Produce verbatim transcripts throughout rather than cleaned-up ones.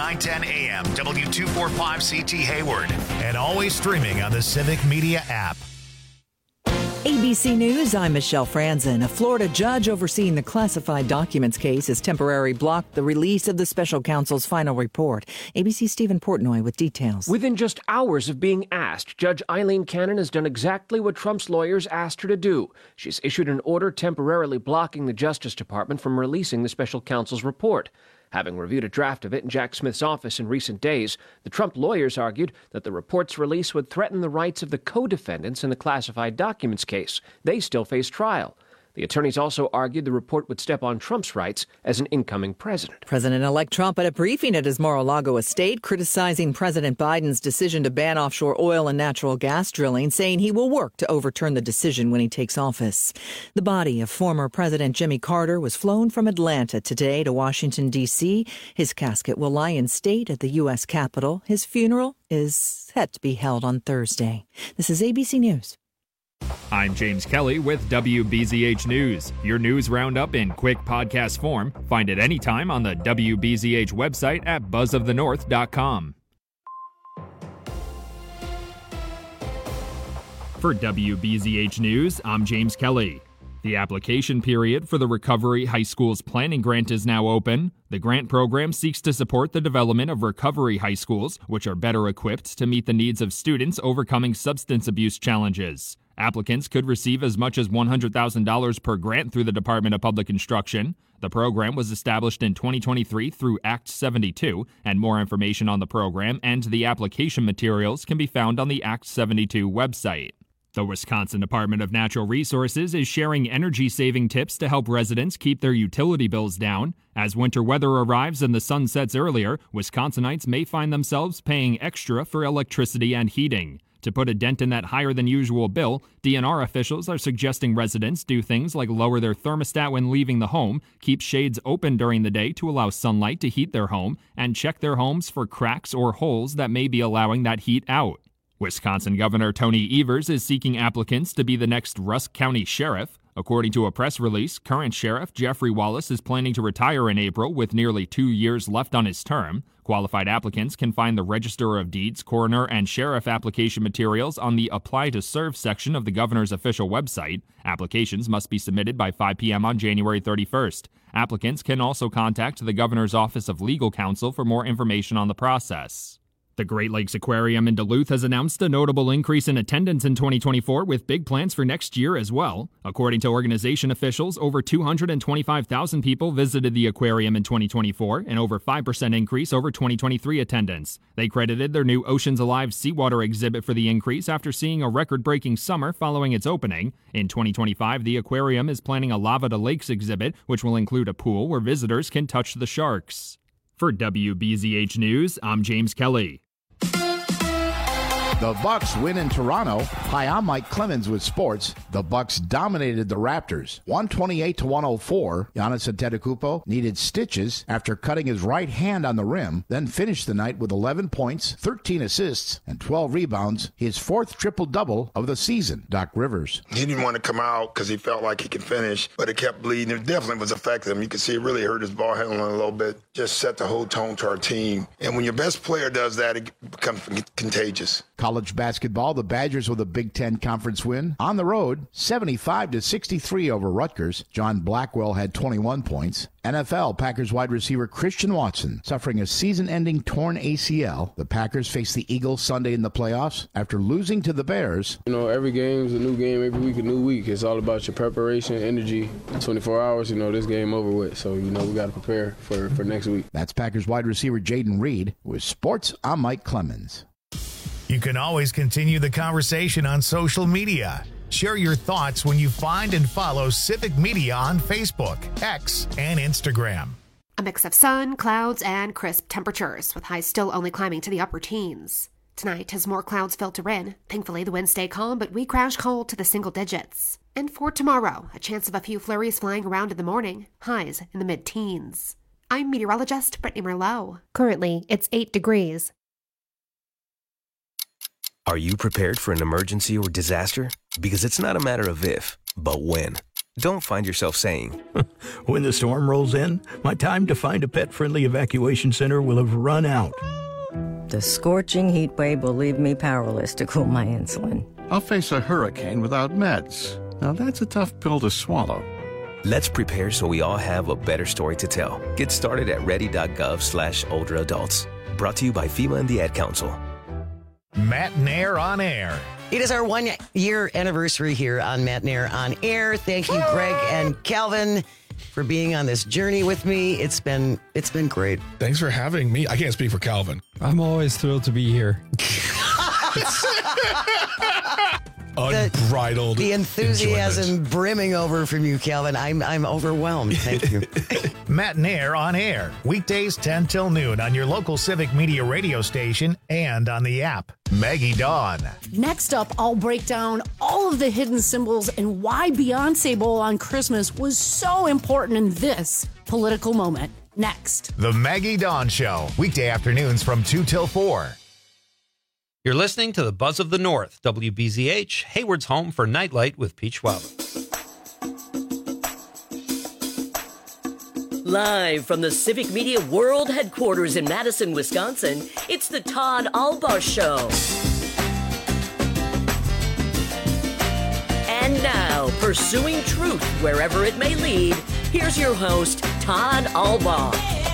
nine ten A M, W two forty-five C T Hayward, and always streaming on the Civic Media app. A B C News, I'm Michelle Franzen. A Florida judge overseeing the classified documents case has temporarily blocked the release of the special counsel's final report. A B C's Stephen Portnoy with details. Within just hours of being asked, Judge Eileen Cannon has done exactly what Trump's lawyers asked her to do. She's issued an order temporarily blocking the Justice Department from releasing the special counsel's report. Having reviewed a draft of it in Jack Smith's office in recent days, the Trump lawyers argued that the report's release would threaten the rights of the co-defendants in the classified documents case. They still face trial. The attorneys also argued the report would step on Trump's rights as an incoming president. President-elect Trump at a briefing at his Mar-a-Lago estate criticizing President Biden's decision to ban offshore oil and natural gas drilling, saying he will work to overturn the decision when he takes office. The body of former President Jimmy Carter was flown from Atlanta today to Washington, D C His casket will lie in state at the U S Capitol. His funeral is set to be held on Thursday. This is A B C News. I'm James Kelly with W B Z H News, your news roundup in quick podcast form. Find it anytime on the W B Z H website at buzz of the north dot com. For W B Z H News, I'm James Kelly. The application period for the Recovery High Schools Planning Grant is now open. The grant program seeks to support the development of recovery high schools, which are better equipped to meet the needs of students overcoming substance abuse challenges. Applicants could receive as much as one hundred thousand dollars per grant through the Department of Public Instruction. The program was established in twenty twenty-three through Act seventy-two, and more information on the program and the application materials can be found on the Act seventy-two website. The Wisconsin Department of Natural Resources is sharing energy-saving tips to help residents keep their utility bills down. As winter weather arrives and the sun sets earlier, Wisconsinites may find themselves paying extra for electricity and heating. To put a dent in that higher-than-usual bill, D N R officials are suggesting residents do things like lower their thermostat when leaving the home, keep shades open during the day to allow sunlight to heat their home, and check their homes for cracks or holes that may be allowing that heat out. Wisconsin Governor Tony Evers is seeking applicants to be the next Rusk County Sheriff. According to a press release, current Sheriff Jeffrey Wallace is planning to retire in April with nearly two years left on his term. Qualified applicants can find the Register of Deeds, Coroner, and Sheriff application materials on the Apply to Serve section of the governor's official website. Applications must be submitted by five p.m. on January thirty-first. Applicants can also contact the governor's Office of Legal Counsel for more information on the process. The Great Lakes Aquarium in Duluth has announced a notable increase in attendance in twenty twenty-four with big plans for next year as well. According to organization officials, over two hundred twenty-five thousand people visited the aquarium in twenty twenty-four, an over five percent increase over twenty twenty-three attendance. They credited their new Oceans Alive seawater exhibit for the increase after seeing a record-breaking summer following its opening. In twenty twenty-five, the aquarium is planning a Lava to Lakes exhibit, which will include a pool where visitors can touch the sharks. For W B Z H News, I'm James Kelly. The Bucks win in Toronto. Hi, I'm Mike Clemens with sports. The Bucks dominated the Raptors, one twenty-eight to one oh four. Giannis Antetokounmpo needed stitches after cutting his right hand on the rim, then finished the night with eleven points, thirteen assists, and twelve rebounds, his fourth triple-double of the season. Doc Rivers. He didn't want to come out because he felt like he could finish, but it kept bleeding. It definitely was affecting him. You could see it really hurt his ball handling a little bit, just set the whole tone to our team. And when your best player does that, it becomes contagious. College basketball, the Badgers with a Big Ten Conference win. On the road, seventy-five to sixty-three over Rutgers. John Blackwell had twenty-one points. N F L, Packers wide receiver Christian Watson suffering a season-ending torn A C L. The Packers face the Eagles Sunday in the playoffs after losing to the Bears. You know, every game is a new game, every week a new week. It's all about your preparation, energy. twenty-four hours, you know, this game over with. So, you know, we got to prepare for, for next week. That's Packers wide receiver Jaden Reed. With sports, I'm Mike Clemens. You can always continue the conversation on social media. Share your thoughts when you find and follow Civic Media on Facebook, X, and Instagram. A mix of sun, clouds, and crisp temperatures, with highs still only climbing to the upper teens. Tonight, as more clouds filter in, thankfully the winds stay calm, but we crash cold to the single digits. And for tomorrow, a chance of a few flurries flying around in the morning, highs in the mid-teens. I'm meteorologist Brittany Merlot. Currently, it's eight degrees. Are you prepared for an emergency or disaster? Because it's not a matter of if, but when. don't find yourself saying, when the storm rolls in, my time to find a pet-friendly evacuation center will have run out. The scorching heat wave will leave me powerless to cool my insulin. I'll face a hurricane without meds. Now that's a tough pill to swallow. Let's prepare so we all have a better story to tell. Get started at ready.gov slash older adults. Brought to you by FEMA and the Ad Council. Matt Nair on air. It is our one-year anniversary here on Matt Nair on air. Thank you, Greg and Calvin, for being on this journey with me. It's been it's been great. Thanks for having me. I can't speak for Calvin. I'm always thrilled to be here. Unbridled. The, the enthusiasm enjoyment. brimming over from you, Calvin. I'm I'm overwhelmed. Thank you. Matt Nair on air. Weekdays ten till noon on your local Civic Media radio station and on the app. Maggie Dawn. Next up, I'll break down all of the hidden symbols and why Beyonce Bowl on Christmas was so important in this political moment. Next. The Maggie Dawn Show. Weekday afternoons from two till four. You're listening to the Buzz of the North, W B Z H, Hayward's home for Nightlight with Pete Schwab. Live from the Civic Media World Headquarters in Madison, Wisconsin, it's the Todd Alba Show. And now, pursuing truth wherever it may lead, here's your host, Todd Alba.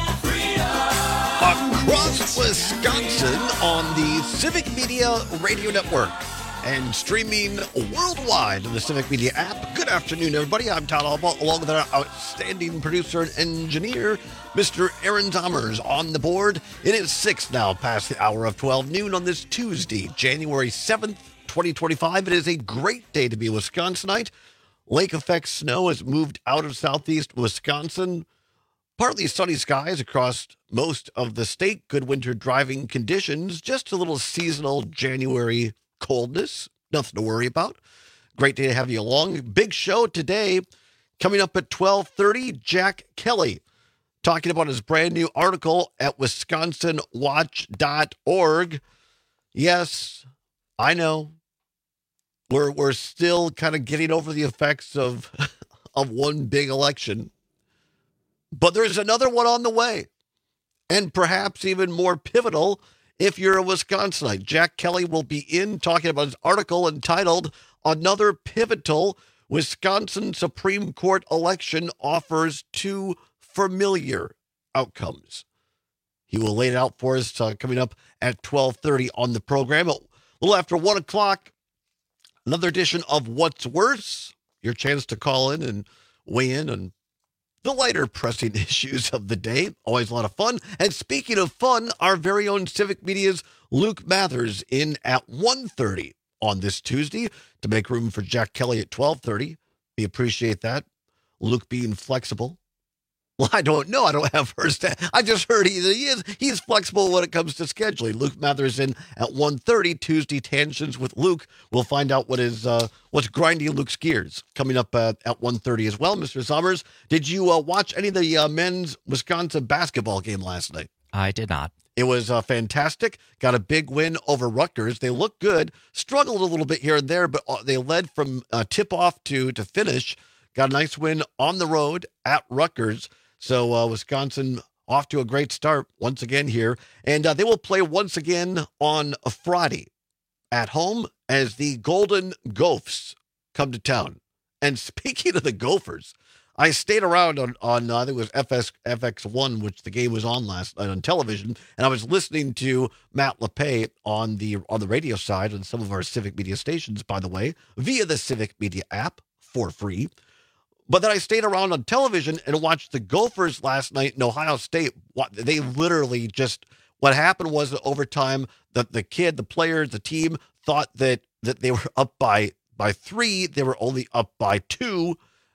Across Wisconsin on the Civic Media Radio Network and streaming worldwide on the Civic Media app. Good afternoon, everybody. I'm Todd Alba, along with our outstanding producer and engineer, Mister Aaron Zommers, on the board. It is six now, past the hour of twelve noon on this Tuesday, January seventh, twenty twenty-five. It is a great day to be a Wisconsinite. Lake effect snow has moved out of southeast Wisconsin. Partly sunny skies across most of the state. Good winter driving conditions. Just a little seasonal January coldness. Nothing to worry about. Great day to have you along. Big show today. Coming up at twelve thirty, Jack Kelly talking about his brand new article at wisconsin watch dot org. Yes, I know. We're, we're still kind of getting over the effects of, of one big election. But there's another one on the way, and perhaps even more pivotal if you're a Wisconsinite. Jack Kelly will be in talking about his article entitled, Another Pivotal Wisconsin Supreme Court Election Offers Two Familiar Outcomes. He will lay it out for us uh, coming up at twelve thirty on the program. A little after one o'clock, another edition of What's Worse, your chance to call in and weigh in on the lighter pressing issues of the day. Always a lot of fun. And speaking of fun, our very own Civic Media's Luke Mathers in at one thirty on this Tuesday to make room for Jack Kelly at twelve thirty. We appreciate that. Luke being flexible. Well, I don't know. I don't have first. I just heard he, he is he's flexible when it comes to scheduling. Luke Mathers in at one thirty, Tuesday Tangents with Luke. We'll find out what is uh, what's grinding Luke's gears coming up uh, at one thirty as well. Mister Summers, did you uh, watch any of the uh, men's Wisconsin basketball game last night? I did not. It was uh, fantastic. Got a big win over Rutgers. They look good. Struggled a little bit here and there, but uh, they led from uh, tip-off to, to finish. Got a nice win on the road at Rutgers. So uh, Wisconsin off to a great start once again here. And uh, they will play once again on a Friday at home as the Golden Gophers come to town. And speaking of the Gophers, I stayed around on, on uh, I think it was F S, F X one, which the game was on last night on television. And I was listening to Matt LePay on the, on the radio side and some of our Civic Media stations, by the way, via the Civic Media app for free. But then I stayed around on television and watched the Gophers last night in Ohio State. They literally just, what happened was that over time, the, the kid, the players, the team thought that, that they were up by, by three. They were only up by two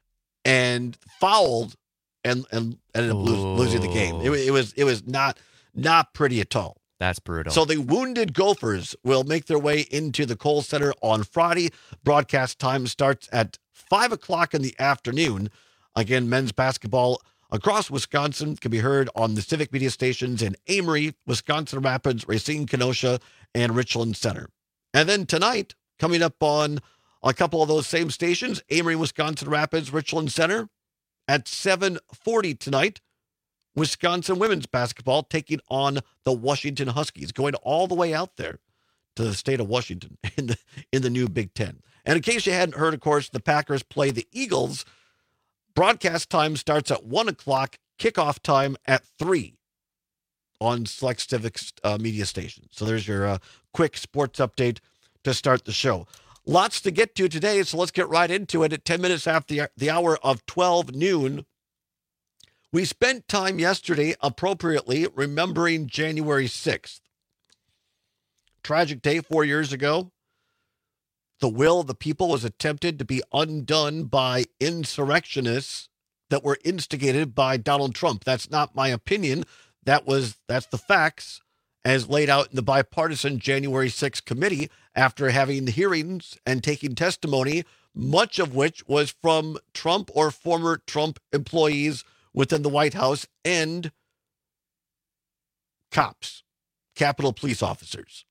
and fouled and, and ended up lose, losing the game. It, it was, it was not, not pretty at all. That's brutal. So the wounded Gophers will make their way into the Kohl Center on Friday. Broadcast time starts at five o'clock in the afternoon. Again, men's basketball across Wisconsin can be heard on the Civic Media stations in Amory, Wisconsin Rapids, Racine, Kenosha, and Richland Center. And then tonight, coming up on a couple of those same stations, Amory, Wisconsin Rapids, Richland Center. At seven forty tonight, Wisconsin women's basketball taking on the Washington Huskies, going all the way out there to the state of Washington in the, in the new Big Ten. And in case you hadn't heard, of course, the Packers play the Eagles. Broadcast time starts at one o'clock, kickoff time at three on select Civic uh, media stations. So there's your uh, quick sports update to start the show. Lots to get to today, so let's get right into it. At ten minutes after the, the hour of twelve noon, we spent time yesterday appropriately remembering January sixth. Tragic day four years ago. The will of the people was attempted to be undone by insurrectionists that were instigated by Donald Trump. That's not my opinion. That was that's the facts as laid out in the bipartisan January sixth committee after having hearings and taking testimony, much of which was from Trump or former Trump employees within the White House and cops, Capitol Police officers.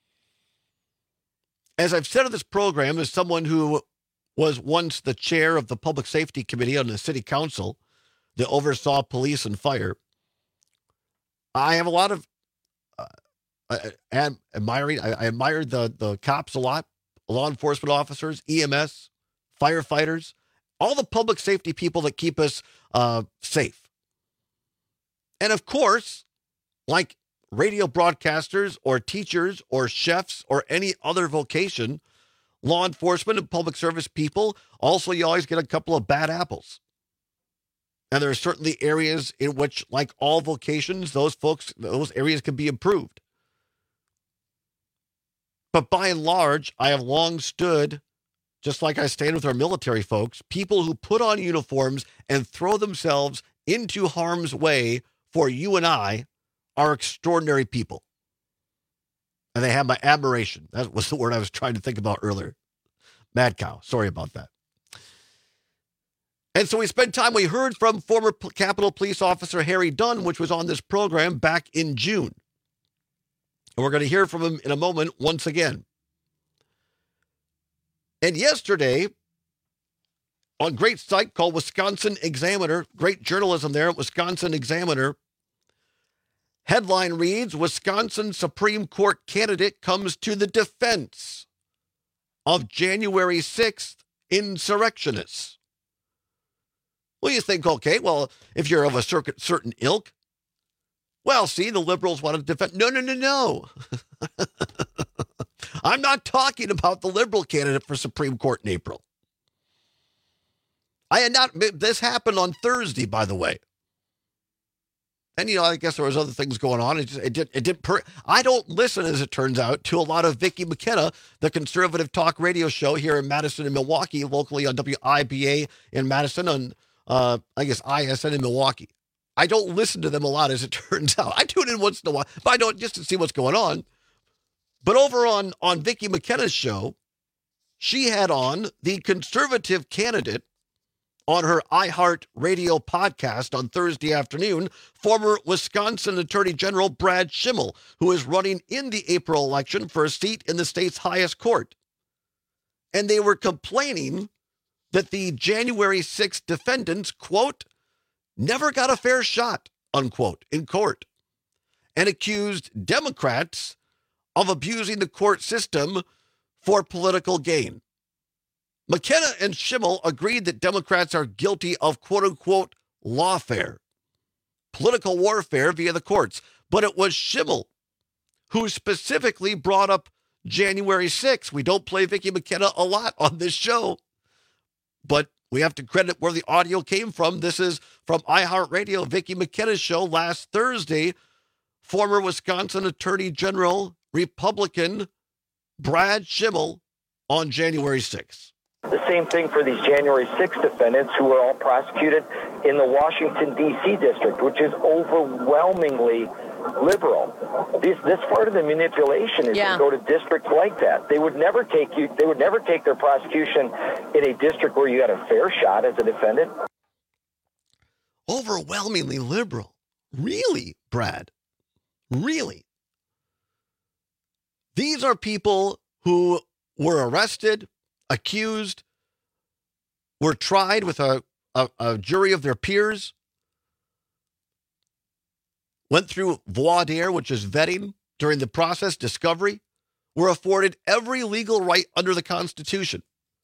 As I've said on this program, as someone who was once the chair of the Public Safety Committee on the City Council that oversaw police and fire, I have a lot of uh, I, am admiring. I, I admired the the cops a lot, law enforcement officers, E M S, firefighters, all the public safety people that keep us uh, safe. And of course, like radio broadcasters or teachers or chefs or any other vocation, law enforcement and public service people, also you always get a couple of bad apples. And there are certainly areas in which, like all vocations, those folks, those areas can be improved. But by and large, I have long stood, just like I stand with our military folks, people who put on uniforms and throw themselves into harm's way for you and I are extraordinary people. And they have my admiration. That was the word I was trying to think about earlier. Mad cow. Sorry about that. And so we spent time, we heard from former Capitol Police Officer Harry Dunn, which was on this program back in June. And we're going to hear from him in a moment once again. And yesterday, on a great site called Wisconsin Examiner, great journalism there at Wisconsin Examiner, headline reads, Wisconsin Supreme Court candidate comes to the defense of January sixth insurrectionists. Well, you think, okay, well, if you're of a certain ilk, well, see, the liberals want to defend. No, no, no, no. I'm not talking about the liberal candidate for Supreme Court in April. I had not, this happened on Thursday, by the way. And, you know, I guess there was other things going on. It, just, it did, it did, per, I don't listen, as it turns out, to a lot of Vicki McKenna, the conservative talk radio show here in Madison and Milwaukee, locally on W I B A in Madison, on, uh, I guess, I S N in Milwaukee. I don't listen to them a lot, as it turns out. I tune in once in a while, but I don't, just to see what's going on. But over on, on Vicki McKenna's show, she had on the conservative candidate on her iHeart Radio podcast on Thursday afternoon, former Wisconsin Attorney General Brad Schimmel, who is running in the April election for a seat in the state's highest court. And they were complaining that the January sixth defendants, quote, never got a fair shot, unquote, in court, and accused Democrats of abusing the court system for political gain. McKenna and Schimmel agreed that Democrats are guilty of quote-unquote lawfare, political warfare via the courts. But it was Schimmel who specifically brought up January sixth. We don't play Vicki McKenna a lot on this show, but we have to credit where the audio came from. This is from iHeartRadio, Vicki McKenna's show last Thursday. Former Wisconsin Attorney General, Republican Brad Schimmel on January sixth. The same thing for these January sixth defendants who were all prosecuted in the Washington, D C district, which is overwhelmingly liberal. This, this part of the manipulation is yeah. to go to districts like that. They would never take you. They would never take their prosecution in a district where you had a fair shot as a defendant. Overwhelmingly liberal. Really, Brad? Really? These are people who were arrested accused were tried with a, a, a jury of their peers, went through voir dire, which is vetting during the process, discovery, were afforded every legal right under the Constitution.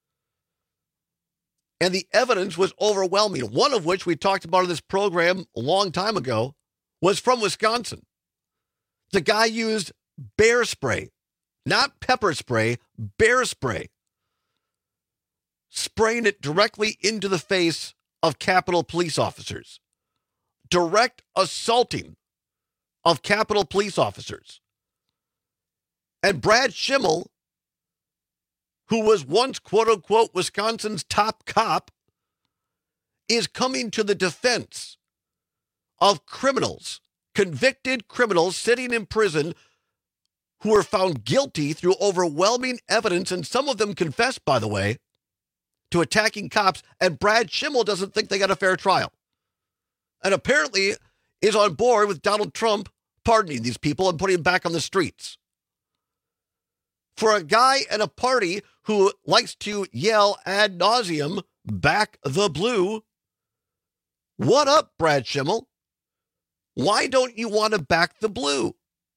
And the evidence was overwhelming, one of which we talked about in this program a long time ago, was from Wisconsin. The guy used bear spray, not pepper spray, bear spray, spraying it directly into the face of Capitol police officers. Direct assaulting of Capitol police officers. And Brad Schimmel, who was once, quote-unquote, Wisconsin's top cop, is coming to the defense of criminals, convicted criminals sitting in prison who were found guilty through overwhelming evidence, and some of them confessed, by the way, to attacking cops, and Brad Schimmel doesn't think they got a fair trial. And apparently is on board with Donald Trump pardoning these people and putting them back on the streets. For a guy at a party who likes to yell ad nauseum, back the blue, what up, Brad Schimmel? Why don't you want to back the blue?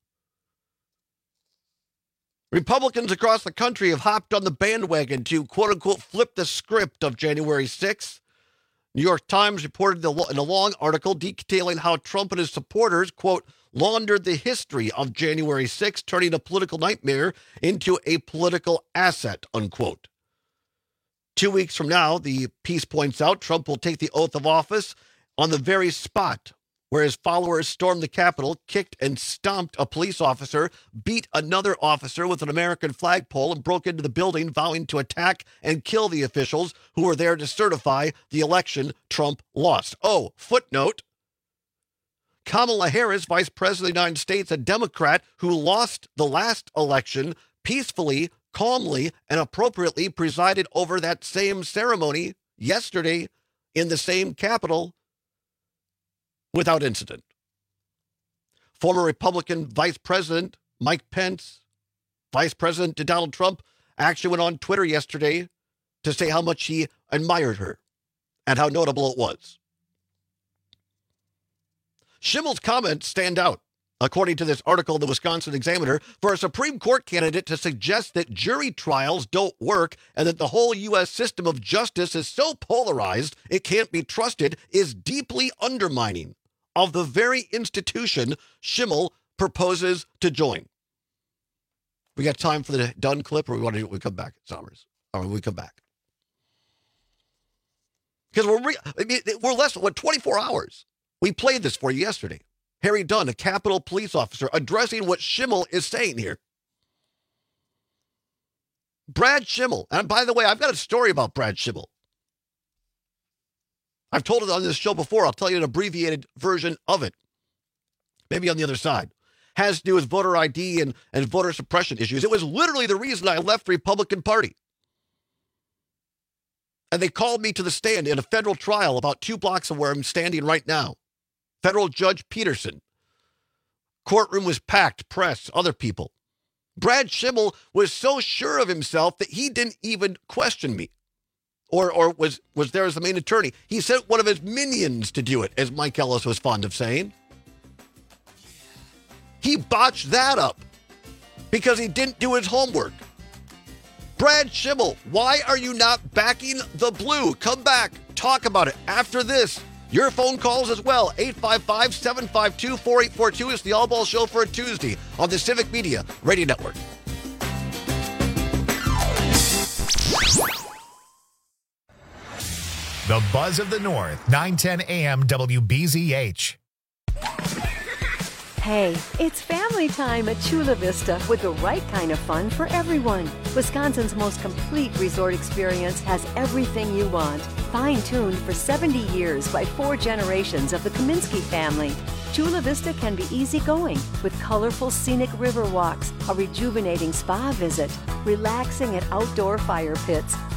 Republicans across the country have hopped on the bandwagon to, quote-unquote, flip the script of January sixth. New York Times reported in a long article detailing how Trump and his supporters, quote, laundered the history of January sixth, turning a political nightmare into a political asset, unquote. Two weeks from now, the piece points out, Trump will take the oath of office on the very spot where his followers stormed the Capitol, kicked and stomped a police officer, beat another officer with an American flagpole, and broke into the building, vowing to attack and kill the officials who were there to certify the election Trump lost. Oh, footnote. Kamala Harris, Vice President of the United States, a Democrat who lost the last election, peacefully, calmly, and appropriately presided over that same ceremony yesterday in the same Capitol without incident. Former Republican Vice President Mike Pence, Vice President to Donald Trump, actually went on Twitter yesterday to say how much he admired her and how notable it was. Schimmel's comments stand out, according to this article in the Wisconsin Examiner, for a Supreme Court candidate to suggest that jury trials don't work and that the whole U S system of justice is so polarized it can't be trusted is deeply undermining of the very institution Schimmel proposes to join. We got time for the done clip, or we want to we come back, Sommers? Or we come back? Because we're re- I mean, we're less than what twenty-four hours. We played this for you yesterday. Harry Dunn, a Capitol police officer, addressing what Schimmel is saying here. Brad Schimmel, and by the way, I've got a story about Brad Schimmel. I've told it on this show before. I'll tell you an abbreviated version of it. Maybe on the other side. Has to do with voter I D and, and voter suppression issues. It was literally the reason I left the Republican Party. And they called me to the stand in a federal trial about two blocks of where I'm standing right now. Federal Judge Peterson. Courtroom was packed, press, other people. Brad Schimmel was so sure of himself that he didn't even question me. Or or was, was there as the main attorney. He sent one of his minions to do it, as Mike Ellis was fond of saying. He botched that up because he didn't do his homework. Brad Schimmel, why are you not backing the blue? Come back, talk about it after this. Your phone calls as well. eight five five, seven five two, four eight four two is the All Ball Show for a Tuesday on the Civic Media Radio Network. The Buzz of the North, nine ten A M W B Z H. Hey, it's family time at Chula Vista with the right kind of fun for everyone. Wisconsin's most complete resort experience has everything you want. Fine-tuned for seventy years by four generations of the Kaminsky family. Chula Vista can be easygoing with colorful scenic river walks, a rejuvenating spa visit, relaxing at outdoor fire pits,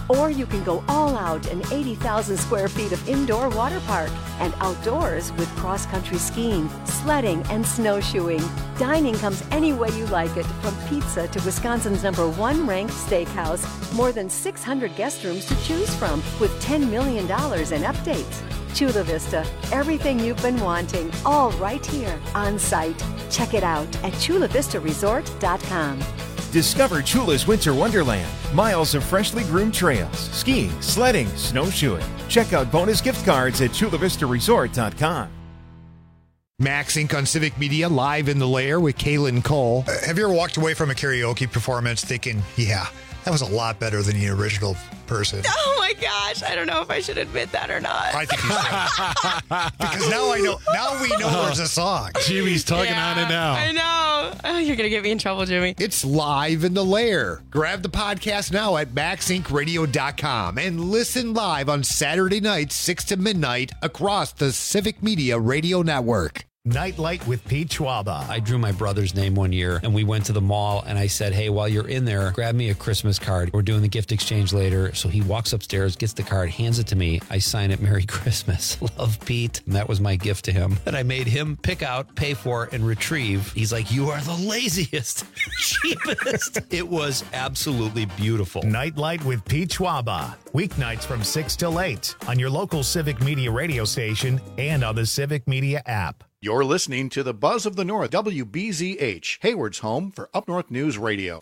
Or you can go all out in eighty thousand square feet of indoor water park and outdoors with cross-country skiing, sledding, and snowshoeing. Dining comes any way you like it, from pizza to Wisconsin's number one ranked steakhouse. More than six hundred guest rooms to choose from with ten million dollars in updates. Chula Vista, everything you've been wanting, all right here on site. Check it out at chula vista resort dot com. Discover Chula's Winter Wonderland. Miles of freshly groomed trails, skiing, sledding, snowshoeing. Check out bonus gift cards at chula vista resort dot com. Max Incorporated on Civic Media, live in the lair with Kaylin Cole. Uh, have you ever walked away from a karaoke performance thinking, yeah, that was a lot better than the original person? Oh my gosh, I don't know if I should admit that or not. I think you should. Because now I know, now we know there's a song. Jimmy's tugging Yeah, on it now. I know. Oh, you're going to get me in trouble, Jimmy. It's live in the lair. Grab the podcast now at max inc radio dot com and listen live on Saturday nights, six to midnight, across the Civic Media Radio Network. Nightlight with Pete Schwaba. I drew my brother's name one year, and we went to the mall, and I said, hey, while you're in there, grab me a Christmas card. We're doing the gift exchange later. So he walks upstairs, gets the card, hands it to me. I sign it, Merry Christmas. Love, Pete. And that was my gift to him that I made him pick out, pay for, and retrieve. He's like, you are the laziest, cheapest. It was absolutely beautiful. Nightlight with Pete Schwaba. Weeknights from six till eight on your local Civic Media radio station and on the Civic Media app. You're listening to the Buzz of the North, W B Z H, Hayward's home for Up North News Radio.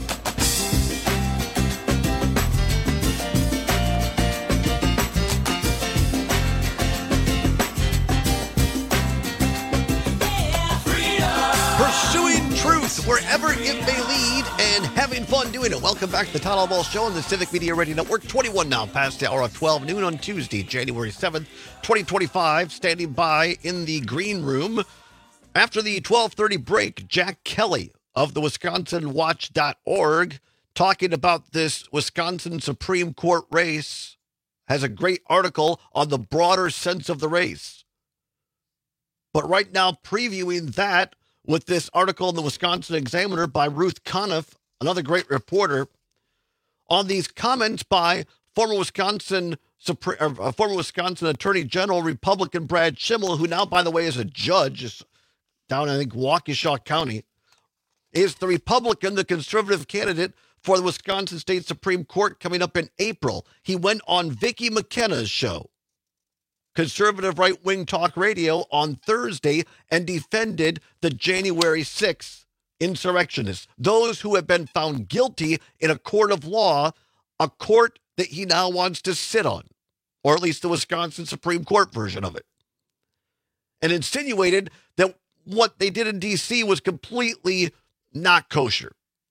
Pursuing truth wherever it may lead and having fun doing it. Welcome back to the Todd Ball Show on the Civic Media Radio Network. twenty-one now past the hour of twelve noon on Tuesday, January seventh, twenty twenty-five. Standing by in the green room after the twelve thirty break, Jack Kelly of the Wisconsin Watch dot org talking about this Wisconsin Supreme Court race, has a great article on the broader sense of the race. But right now, previewing that with this article in the Wisconsin Examiner by Ruth Conniff, another great reporter, on these comments by former Wisconsin Supre- uh, former Wisconsin Attorney General Republican Brad Schimel, who now, by the way, is a judge is down, I think, Waukesha County, is the Republican, the conservative candidate for the Wisconsin State Supreme Court coming up in April. He went on Vicki McKenna's show, conservative right-wing talk radio, on Thursday and defended the January sixth insurrectionists, those who have been found guilty in a court of law, a court that he now wants to sit on, or at least the Wisconsin Supreme Court version of it, and insinuated that what they did in D C was completely not kosher.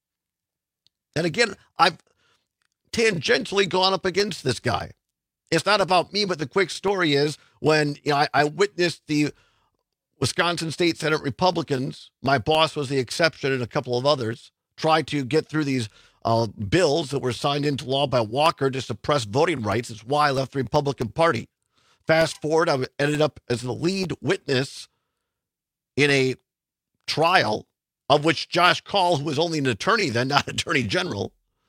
And again, I've tangentially gone up against this guy. It's not about me, but the quick story is when you know, I, I witnessed the Wisconsin State Senate Republicans, my boss was the exception and a couple of others, try to get through these uh, bills that were signed into law by Walker to suppress voting rights. It's why I left the Republican Party. Fast forward, I ended up as the lead witness in a trial of which Josh Call, who was only an attorney then, not attorney general,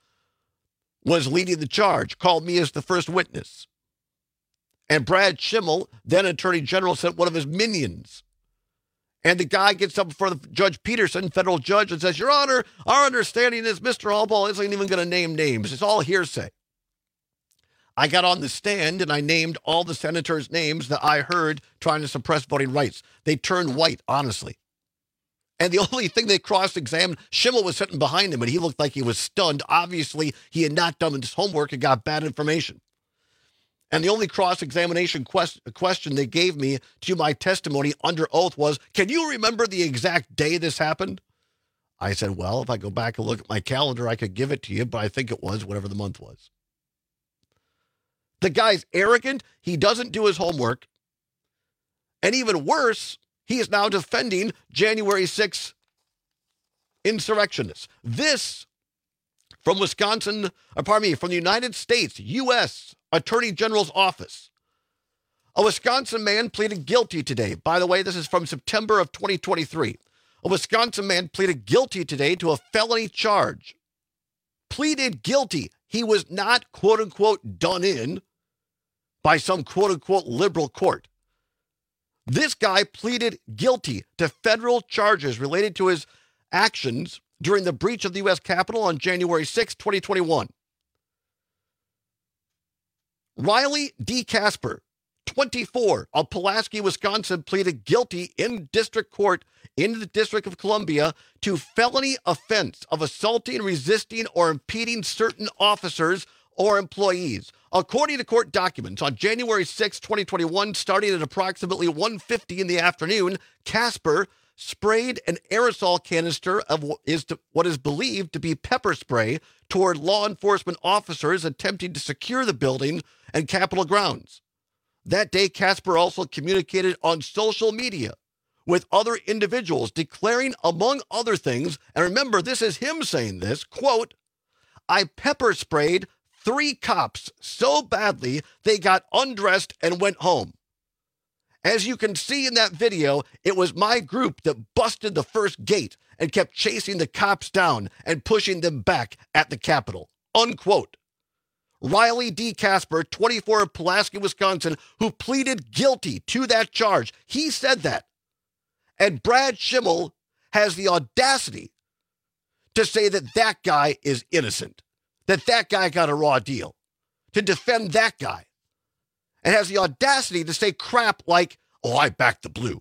was leading the charge, called me as the first witness. And Brad Schimel, then attorney general, sent one of his minions. And the guy gets up before the Judge Peterson, federal judge, and says, Your Honor, our understanding is Mister Allball isn't even going to name names. It's all hearsay. I got on the stand and I named all the senators' names that I heard trying to suppress voting rights. They turned white, honestly. And the only thing they cross-examined, Schimel was sitting behind him, and he looked like he was stunned. Obviously, he had not done his homework and got bad information. And the only cross-examination quest- question they gave me to my testimony under oath was, can you remember the exact day this happened? I said, well, if I go back and look at my calendar, I could give it to you, but I think it was whatever the month was. The guy's arrogant. He doesn't do his homework. And even worse, he is now defending January sixth insurrectionists. This from Wisconsin, or pardon me, from the United States, U S Attorney General's office. A Wisconsin man pleaded guilty today. By the way, this is from September of twenty twenty-three. A Wisconsin man pleaded guilty today to a felony charge pleaded guilty. He was not, quote unquote, done in by some quote unquote liberal court. This guy pleaded guilty to federal charges related to his actions during the breach of the U S Capitol on January sixth, twenty twenty-one. Riley D. Casper, twenty-four, of Pulaski, Wisconsin, pleaded guilty in district court in the District of Columbia to felony offense of assaulting, resisting, or impeding certain officers or employees. According to court documents, on January sixth, twenty twenty-one, starting at approximately one fifty in the afternoon, Casper sprayed an aerosol canister of what is, to, what is believed to be pepper spray toward law enforcement officers attempting to secure the building and Capitol grounds. That day, Casper also communicated on social media with other individuals, declaring, among other things, and remember, this is him saying this, quote, "I pepper sprayed three cops so badly they got undressed and went home. As you can see in that video, it was my group that busted the first gate and kept chasing the cops down and pushing them back at the Capitol." Unquote. Riley D. Casper, twenty-four, of Pulaski, Wisconsin, who pleaded guilty to that charge. He said that. And Brad Schimmel has the audacity to say that that guy is innocent, that that guy got a raw deal, to defend that guy, and has the audacity to say crap like, "Oh, I backed the blue."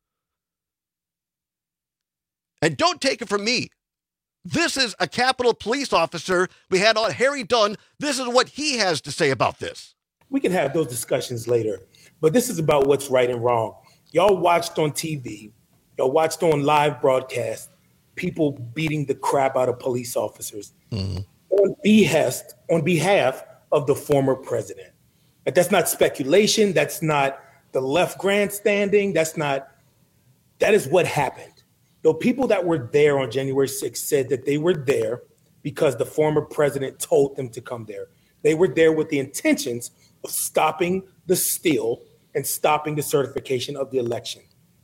And don't take it from me. This is a Capitol police officer we had on, Harry Dunn. This is what he has to say about this. We can have those discussions later, but this is about what's right and wrong. Y'all watched on T V, y'all watched on live broadcast, people beating the crap out of police officers mm-hmm. on behest, on behalf of the former president. Like, that's not speculation. That's not the left grandstanding. That's not, that is what happened. The people that were there on January sixth said that they were there because the former president told them to come there. They were there with the intentions of stopping the steal and stopping the certification of the election.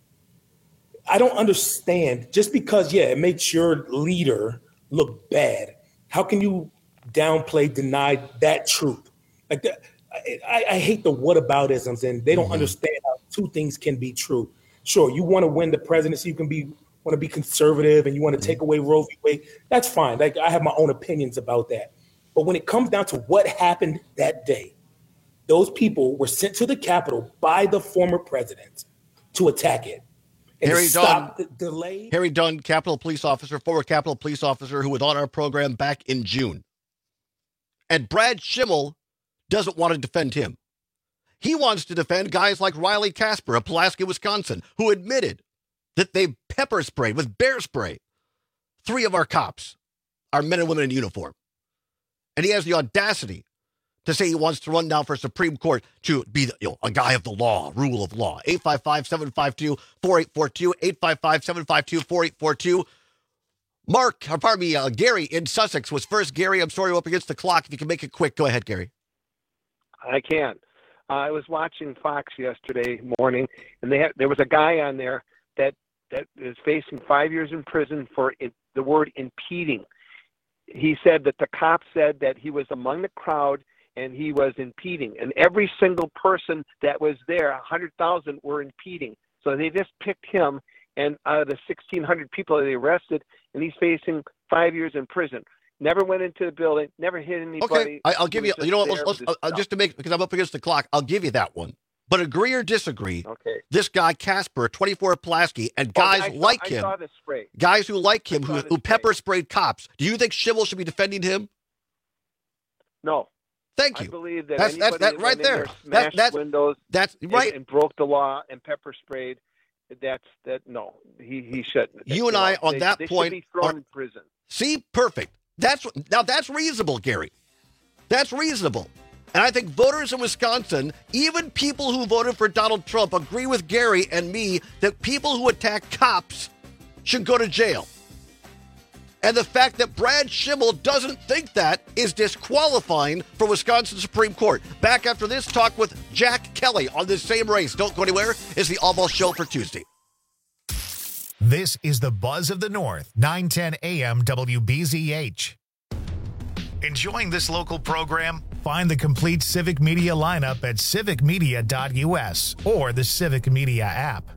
I don't understand, just because, yeah, it makes your leader look bad, how can you downplay, deny that truth? Like that, I, I hate the whataboutisms, and they don't mm-hmm. understand how two things can be true. Sure, you want to win the presidency, you can be want to be conservative, and you want to take away Roe v. Wade. That's fine. Like, I have my own opinions about that. But when it comes down to what happened that day, those people were sent to the Capitol by the former president to attack it. And Harry to stop Dunn, the delay. Harry Dunn, Capitol police officer, former Capitol police officer, who was on our program back in June. And Brad Schimmel doesn't want to defend him. He wants to defend guys like Riley Casper of Pulaski, Wisconsin, who admitted that they pepper sprayed with bear spray three of our cops, our men and women in uniform. And he has the audacity to say he wants to run down for Supreme Court to be the, you know, a guy of the law, rule of law. eight five five, seven five two, four eight four two, eight five five, seven five two, four eight four two. Mark, or pardon me, uh, Gary in Sussex was first. Gary, I'm sorry, we're up against the clock. If you can make it quick, go ahead, Gary. I can. Uh, I was watching Fox yesterday morning, and they had, there was a guy on there that that is facing five years in prison for it, the word impeding. He said that the cop said that he was among the crowd and he was impeding. And every single person that was there, one hundred thousand, were impeding. So they just picked him, and out of the sixteen hundred people they arrested, and he's facing five years in prison. Never went into the building, never hit anybody. Okay, I, I'll give you, you know what, let's, let's, uh, just to make, because I'm up against the clock, I'll give you that one. But agree or disagree, okay. This guy, Casper, twenty-four of Pulaski, and guys oh, saw, like I him, saw the spray. guys who like him, who, who pepper sprayed cops, do you think Schimmel should be defending him? No. Thank you. I believe that that's, that's, that right there. Smashed that, that's, windows that's right. And, and broke the law and pepper sprayed. That's that. No, he he shouldn't. You, you and know, I on they, that they point should be thrown are, in prison. See, perfect. That's now that's reasonable, Gary. That's reasonable. And I think voters in Wisconsin, even people who voted for Donald Trump, agree with Gary and me that people who attack cops should go to jail. And the fact that Brad Schimmel doesn't think that is disqualifying for Wisconsin Supreme Court. Back after this, talk with Jack Kelly on this same race. Don't go anywhere. It's the All-Ball Show for Tuesday. This is the Buzz of the North, nine ten a.m. W B Z H. Enjoying this local program? Find the complete Civic Media lineup at civic media dot u s or the Civic Media app.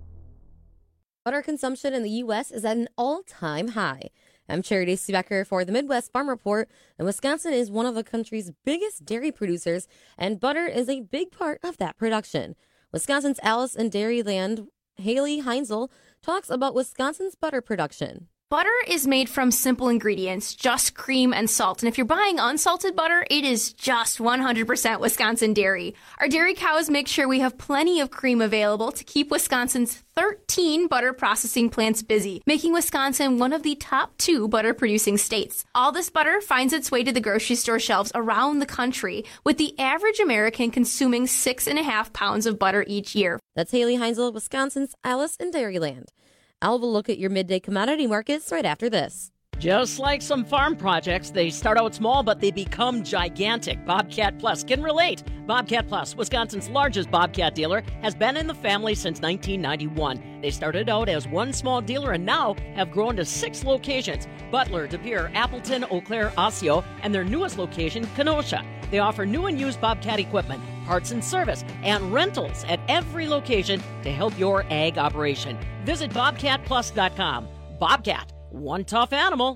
Butter consumption in the U S is at an all-time high. I'm Charity Seebecker for the Midwest Farm Report, and Wisconsin is one of the country's biggest dairy producers, and butter is a big part of that production. Wisconsin's Alice in Dairyland, Haley Heinzel, talks about Wisconsin's butter production. Butter is made from simple ingredients, just cream and salt. And if you're buying unsalted butter, it is just one hundred percent Wisconsin dairy. Our dairy cows make sure we have plenty of cream available to keep Wisconsin's thirteen butter processing plants busy, making Wisconsin one of the top two butter producing states. All this butter finds its way to the grocery store shelves around the country, with the average American consuming six and a half pounds of butter each year. That's Haley Heinzel, Wisconsin's Alice in Dairyland. I'll have a look at your midday commodity markets right after this. Just like some farm projects, they start out small, but they become gigantic. Bobcat Plus can relate. Bobcat Plus, Wisconsin's largest Bobcat dealer, has been in the family since nineteen ninety-one. They started out as one small dealer and now have grown to six locations: Butler, De Pere, Appleton, Eau Claire, Osseo, and their newest location, Kenosha. They offer new and used Bobcat equipment, parts and service, and rentals at every location to help your ag operation. Visit bobcat plus dot com. Bobcat, one tough animal.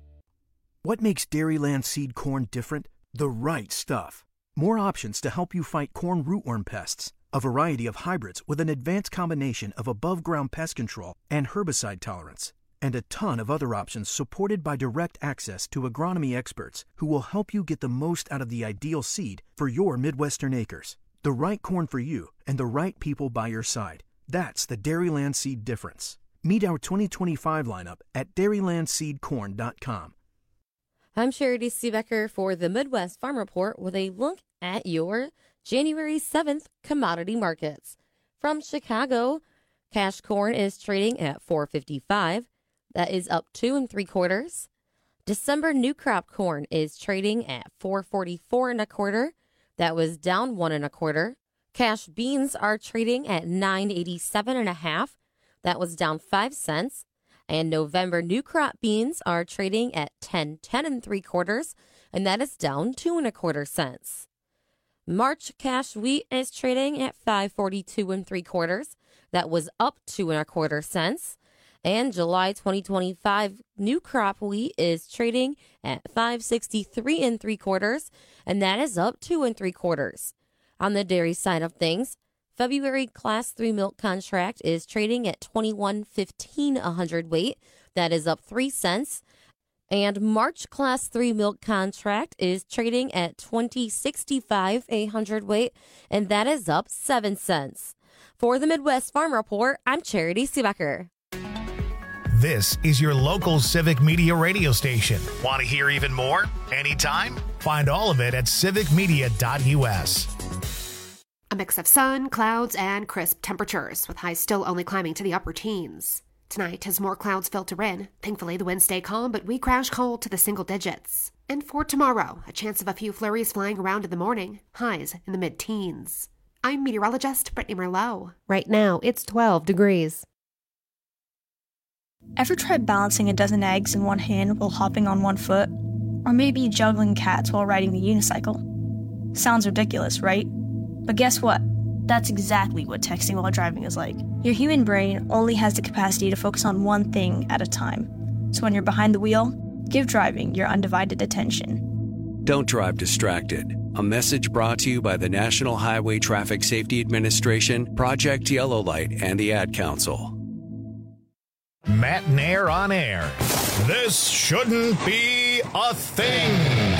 What makes Dairyland seed corn different? The right stuff. More options to help you fight corn rootworm pests. A variety of hybrids with an advanced combination of above-ground pest control and herbicide tolerance. And a ton of other options supported by direct access to agronomy experts who will help you get the most out of the ideal seed for your Midwestern acres. The right corn for you and the right people by your side. That's the Dairyland Seed difference. Meet our twenty twenty-five lineup at dairyland seed corn dot com. I'm Charity Seebecker for the Midwest Farm Report with a look at your January seventh commodity markets. From Chicago, cash corn is trading at four fifty-five. That is up two and three quarters. December new crop corn is trading at four forty-four and a quarter. That was down one and a quarter. Cash beans are trading at nine eighty-seven and a half. That was down five cents. And November new crop beans are trading at ten ten and three quarters, and that is down two and a quarter cents. March cash wheat is trading at five forty-two and three quarters. That was up two and a quarter cents. And July twenty twenty-five new crop wheat is trading at five sixty-three and three quarters, and that is up two and three quarters. On the dairy side of things, February class three milk contract is trading at twenty-one fifteen a hundredweight. That is up three cents. And March class three milk contract is trading at twenty sixty-five a hundredweight, and that is up seven cents. For the Midwest Farm Report, I'm Charity Seebecker. This is your local Civic Media radio station. Want to hear even more? Anytime? Find all of it at civic media dot u s. A mix of sun, clouds, and crisp temperatures, with highs still only climbing to the upper teens. Tonight, as more clouds filter in, thankfully the winds stay calm, but we crash cold to the single digits. And for tomorrow, a chance of a few flurries flying around in the morning, highs in the mid-teens. I'm meteorologist Brittany Merlot. Right now, it's twelve degrees. Ever tried balancing a dozen eggs in one hand while hopping on one foot? Or maybe juggling cats while riding the unicycle? Sounds ridiculous, right? But guess what? That's exactly what texting while driving is like. Your human brain only has the capacity to focus on one thing at a time. So when you're behind the wheel, give driving your undivided attention. Don't drive distracted. A message brought to you by the National Highway Traffic Safety Administration, Project Yellow Light, and the Ad Council. Matt Nair on air. This shouldn't be a thing.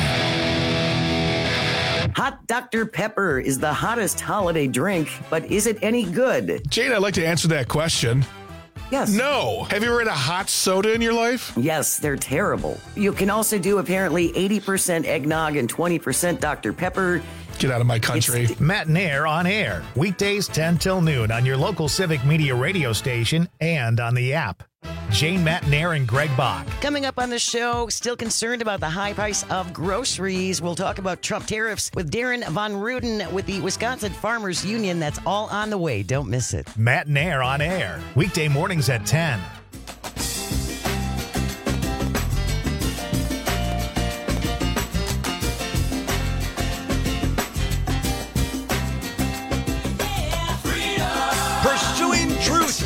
Hot Doctor Pepper is the hottest holiday drink, but is it any good? Jane, I'd like to answer that question. Yes. No. Have you ever had a hot soda in your life? Yes, they're terrible. You can also do apparently eighty percent eggnog and twenty percent Doctor Pepper. Get out of my country. It's Matt Nair on air. Weekdays ten till noon on your local Civic Media radio station and on the app. Jane, Matt Nair, and Greg Bach. Coming up on the show, still concerned about the high price of groceries. We'll talk about Trump tariffs with Darren Von Ruden with the Wisconsin Farmers Union. That's all on the way. Don't miss it. Matt Nair on air. Weekday mornings at ten.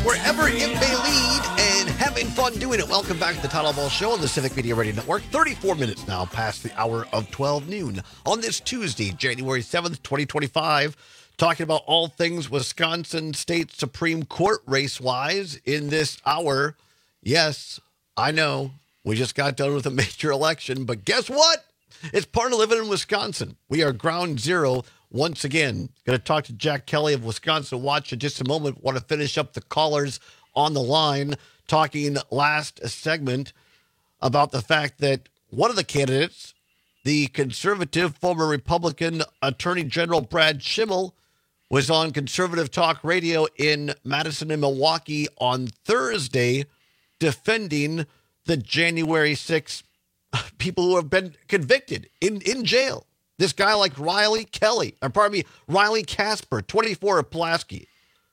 wherever it may lead, and having fun doing it. Welcome back to the Todd Ball Show on the Civic Media Radio Network. thirty-four minutes now past the hour of twelve noon on this Tuesday, January seventh, twenty twenty-five. Talking about all things Wisconsin State Supreme Court race-wise in this hour. Yes, I know, we just got done with a major election, but guess what? It's part of living in Wisconsin. We are ground zero once again. Going to talk to Jack Kelly of Wisconsin Watch in just a moment. Want to finish up the callers on the line, talking last segment about the fact that one of the candidates, the conservative former Republican Attorney General Brad Schimmel, was on Conservative Talk Radio in Madison and Milwaukee on Thursday defending the January sixth people who have been convicted in, in jail. This guy like Riley Kelly, or pardon me, Riley Casper, twenty-four of Pulaski.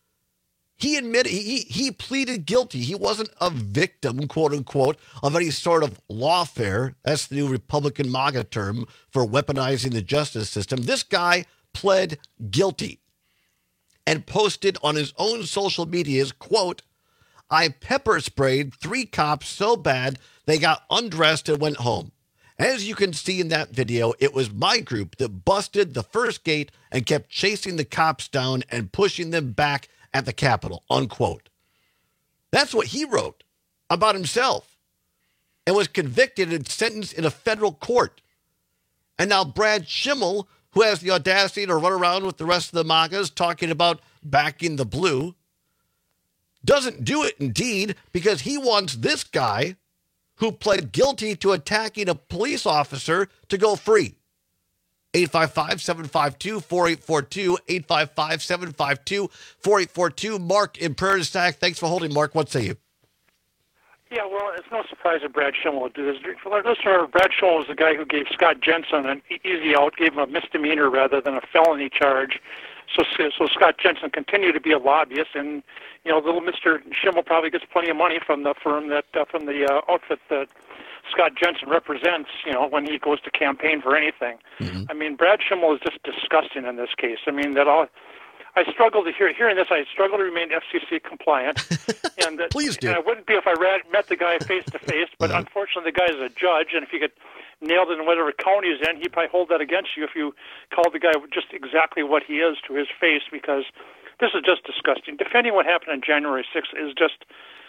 He admitted, he, he pleaded guilty. He wasn't a victim, quote unquote, of any sort of lawfare. That's the new Republican MAGA term for weaponizing the justice system. This guy pled guilty and posted on his own social medias, quote, I pepper sprayed three cops so bad they got undressed and went home. As you can see in that video, it was my group that busted the first gate and kept chasing the cops down and pushing them back at the Capitol, unquote. That's what he wrote about himself and was convicted and sentenced in a federal court. And now Brad Schimmel, who has the audacity to run around with the rest of the MAGAs talking about backing the blue, doesn't do it indeed because he wants this guy who pled guilty to attacking a police officer to go free. eight five five, seven five two, four eight four two, eight five five, seven five two, four eight four two. Mark in Prairie du Sac. Thanks for holding, Mark. What say you? Yeah, well, it's no surprise that Brad Schimmel would do this. For our listener, Brad Schimmel was the guy who gave Scott Jensen an easy out, gave him a misdemeanor rather than a felony charge. So, so Scott Jensen continued to be a lobbyist, and you know, little Mister Schimmel probably gets plenty of money from the firm that uh, from the uh, outfit that Scott Jensen represents. You know, when he goes to campaign for anything. Mm-hmm. I mean, Brad Schimmel is just disgusting in this case. I mean, that all. I struggle to hear hearing this. I struggle to remain F C C compliant, and that, please do. And I wouldn't be if I read, met the guy face to face. But mm-hmm. unfortunately, the guy is a judge, and if you get nailed in whatever county he's in, he'd probably hold that against you if you called the guy just exactly what he is to his face. Because this is just disgusting. Defending what happened on January sixth is just,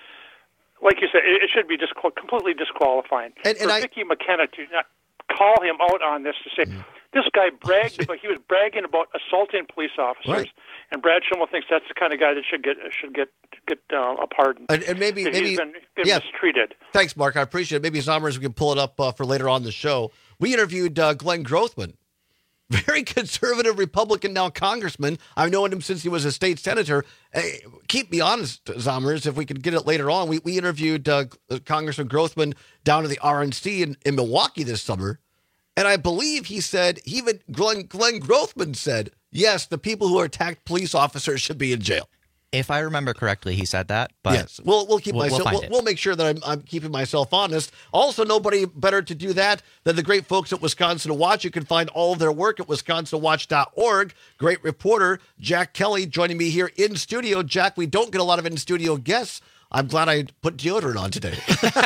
like you said, it, it should be just completely disqualifying. And, and for I, Vicki McKenna to not call him out on this to say. Mm-hmm. This guy bragged about, he was bragging about assaulting police officers, right. And Brad Schimmel thinks that's the kind of guy that should get should get get uh, a pardon. And, and maybe maybe he's been, been yeah. mistreated. Thanks, Mark. I appreciate it. Maybe Zommers, we can pull it up uh, for later on the show. We interviewed uh, Glenn Grothman, very conservative Republican, now congressman. I've known him since he was a state senator. Hey, keep me honest, Zommers, if we could get it later on. We we interviewed uh, Congressman Grothman down to the R N C in, in Milwaukee this summer. And I believe he said, even Glenn, Glenn Grothman said, yes, the people who attacked police officers should be in jail. If I remember correctly, he said that. But yes, we'll we'll keep we'll, myself. We'll, we'll, we'll make sure that I'm, I'm keeping myself honest. Also, nobody better to do that than the great folks at Wisconsin Watch. You can find all of their work at wisconsin watch dot org. Great reporter Jack Kelly joining me here in studio. Jack, we don't get a lot of in studio guests. I'm glad I put deodorant on today.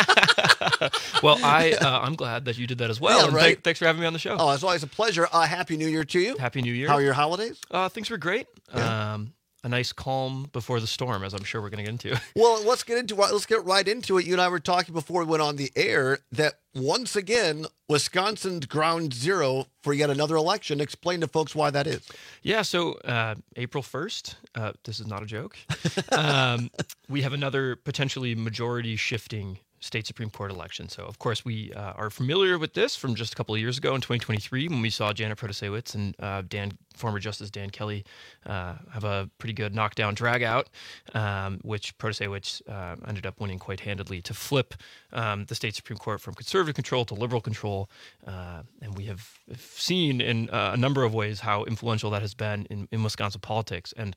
Well, I, uh, I'm glad that you did that as well. Yeah, and right. th- thanks for having me on the show. Oh, it's always a pleasure. Uh, Happy New Year to you. Happy New Year. How are your holidays? Uh, things were great. Yeah. Um, a nice calm before the storm, as I'm sure we're going to get into. Well, let's get into let's get right into it. You and I were talking before we went on the air that once again, Wisconsin's ground zero for yet another election. Explain to folks why that is. Yeah, so uh, April first, uh, this is not a joke, um, we have another potentially majority shifting state Supreme Court election. So, of course, we uh, are familiar with this from just a couple of years ago in twenty twenty-three when we saw Janet Protasiewicz and uh, Dan, former Justice Dan Kelly uh, have a pretty good knockdown dragout, um, which Protasiewicz uh, ended up winning quite handedly to flip um, the state Supreme Court from conservative control to liberal control. Uh, and we have seen in uh, a number of ways how influential that has been in, in Wisconsin politics. And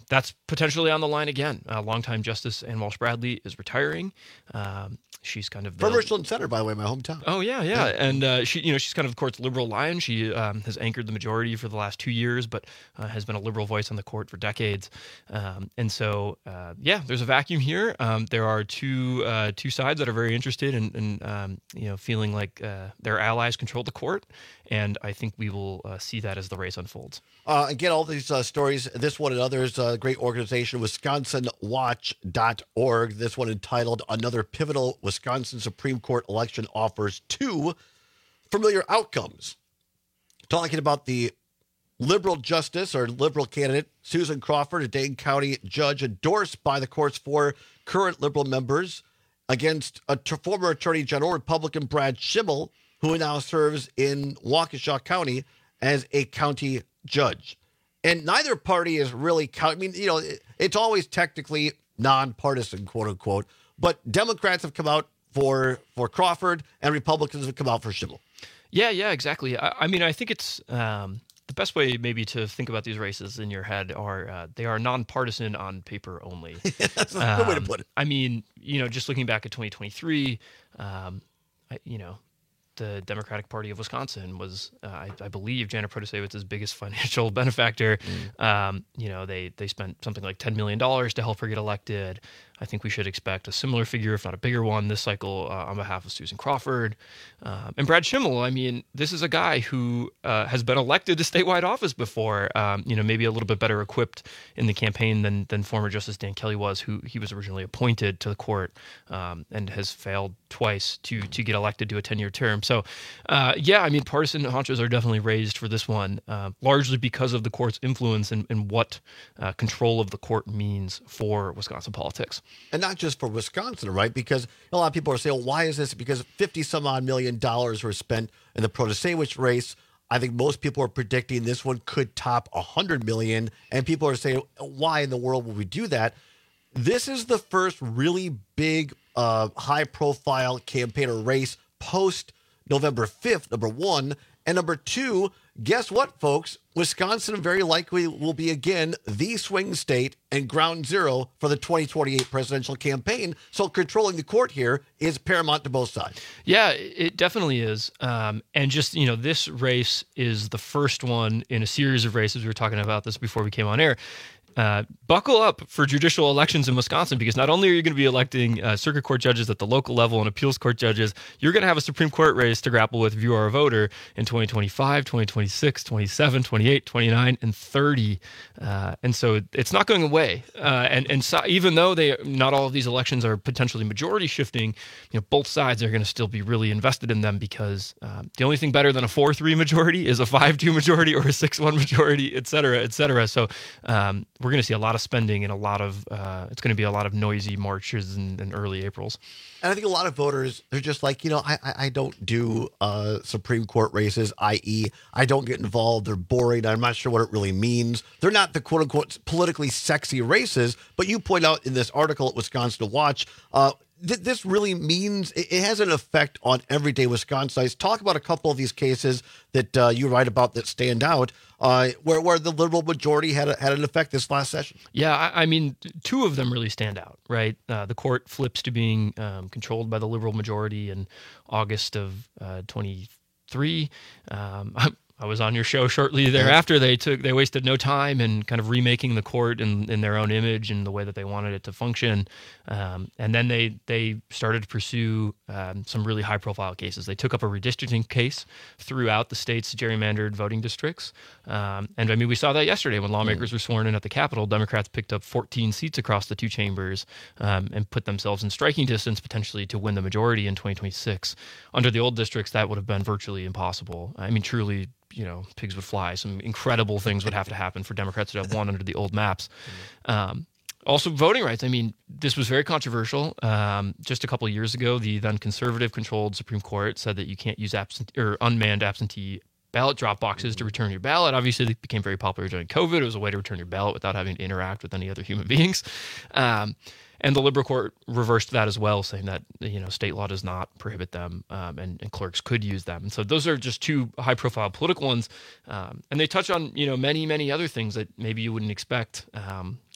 that's potentially on the line again. Uh, longtime Justice Ann Walsh Bradley is retiring. Um, she's kind of the, from Richland Center, by the way, my hometown. Oh yeah, yeah, yeah. and uh, she, you know, she's kind of the court's liberal lion. She um, has anchored the majority for the last two years, but uh, has been a liberal voice on the court for decades. Um, and so, uh, yeah, there's a vacuum here. Um, there are two uh, two sides that are very interested in, in um, you know, feeling like uh, their allies control the court, and I think we will uh, see that as the race unfolds. Uh, again, all these uh, stories, this one and others, uh, great organization, wisconsin watch dot org. This one entitled "Another Pivotal Wisconsin Supreme Court Election Offers Two Familiar Outcomes." Talking about the liberal justice or liberal candidate, Susan Crawford, a Dane County judge endorsed by the court's four current liberal members, against a t- former Attorney General, Republican Brad Schimmel, who now serves in Waukesha County as a county judge. And neither party is really, count- I mean, you know, it, it's always technically nonpartisan, quote unquote, but Democrats have come out for for Crawford and Republicans have come out for Schimmel. Yeah, yeah, exactly. I, I mean, I think it's um, the best way maybe to think about these races in your head are uh, they are nonpartisan on paper only. That's a um, good way to put it. I mean, you know, just looking back at twenty twenty-three, um, I, you know, the Democratic Party of Wisconsin was, uh, I, I believe, Janet Protasewicz's biggest financial benefactor. Mm. Um, you know, they they spent something like ten million dollars to help her get elected. I think we should expect a similar figure, if not a bigger one, this cycle uh, on behalf of Susan Crawford. Um, and Brad Schimmel, I mean, this is a guy who uh, has been elected to statewide office before, um, you know, maybe a little bit better equipped in the campaign than than former Justice Dan Kelly was, who he was originally appointed to the court um, and has failed twice to to get elected to a ten-year term. So, uh, yeah, I mean, partisan haunches are definitely raised for this one, uh, largely because of the court's influence and, and what uh, control of the court means for Wisconsin politics. And not just for Wisconsin, right? Because a lot of people are saying, well, why is this? Because fifty some odd million dollars were spent in the Protasewicz race. I think most people are predicting this one could top one hundred million dollars. And people are saying, why in the world would we do that? This is the first really big, uh, high-profile campaign or race post November fifth, number one. And number two, guess what, folks? Wisconsin very likely will be, again, the swing state and ground zero for the twenty twenty-eight presidential campaign. So controlling the court here is paramount to both sides. Yeah, it definitely is. Um, and just, you know, this race is the first one in a series of races. We were talking about this before we came on air. Uh, buckle up for judicial elections in Wisconsin, because not only are you going to be electing uh, circuit court judges at the local level and appeals court judges, you're going to have a Supreme Court race to grapple with if you are a voter in twenty twenty-five, twenty twenty-six, twenty-seven, twenty-eight, twenty-nine, and thirty. Uh, and so it's not going away. Uh, and and so, even though they not all of these elections are potentially majority shifting, you know, both sides are going to still be really invested in them, because uh, the only thing better than a four three majority is a five two majority or a six one majority, et cetera, et cetera. So um, we're going to see a lot of spending and a lot of, uh, it's going to be a lot of noisy marches in, in early Aprils. And I think a lot of voters, they're just like, you know, I I, I don't do uh, Supreme Court races, that is I don't get involved. They're boring. I'm not sure what it really means. They're not the quote unquote politically sexy races, but you point out in this article at Wisconsin Watch, uh, th- this really means it, it has an effect on everyday Wisconsinites. Talk about a couple of these cases that uh, you write about that stand out. Uh, where where the liberal majority had a, had an effect this last session. Yeah, I, I mean, two of them really stand out, right? Uh, the court flips to being um, controlled by the liberal majority in August of uh, twenty-three. Um, I was on your show shortly thereafter. They took they wasted no time in kind of remaking the court in, in their own image and the way that they wanted it to function. Um, and then they they started to pursue um, some really high profile cases. They took up a redistricting case throughout the state's gerrymandered voting districts. Um, and I mean, we saw that yesterday when lawmakers mm. were sworn in at the Capitol. Democrats picked up fourteen seats across the two chambers um, and put themselves in striking distance potentially to win the majority in twenty twenty-six. Under the old districts, that would have been virtually impossible. I mean, truly, you know, pigs would fly. Some incredible things would have to happen for Democrats to have won under the old maps. Um, also, voting rights. I mean, this was very controversial. Um, just a couple of years ago, the then conservative-controlled Supreme Court said that you can't use absentee or unmanned absentee ballot drop boxes to return your ballot. Obviously, it became very popular during COVID. It was a way to return your ballot without having to interact with any other human beings. Um, And the liberal court reversed that as well, saying that, you know, state law does not prohibit them, um, and, and clerks could use them. And so those are just two high-profile political ones, um, and they touch on, you know, many, many other things that maybe you wouldn't expect. Um,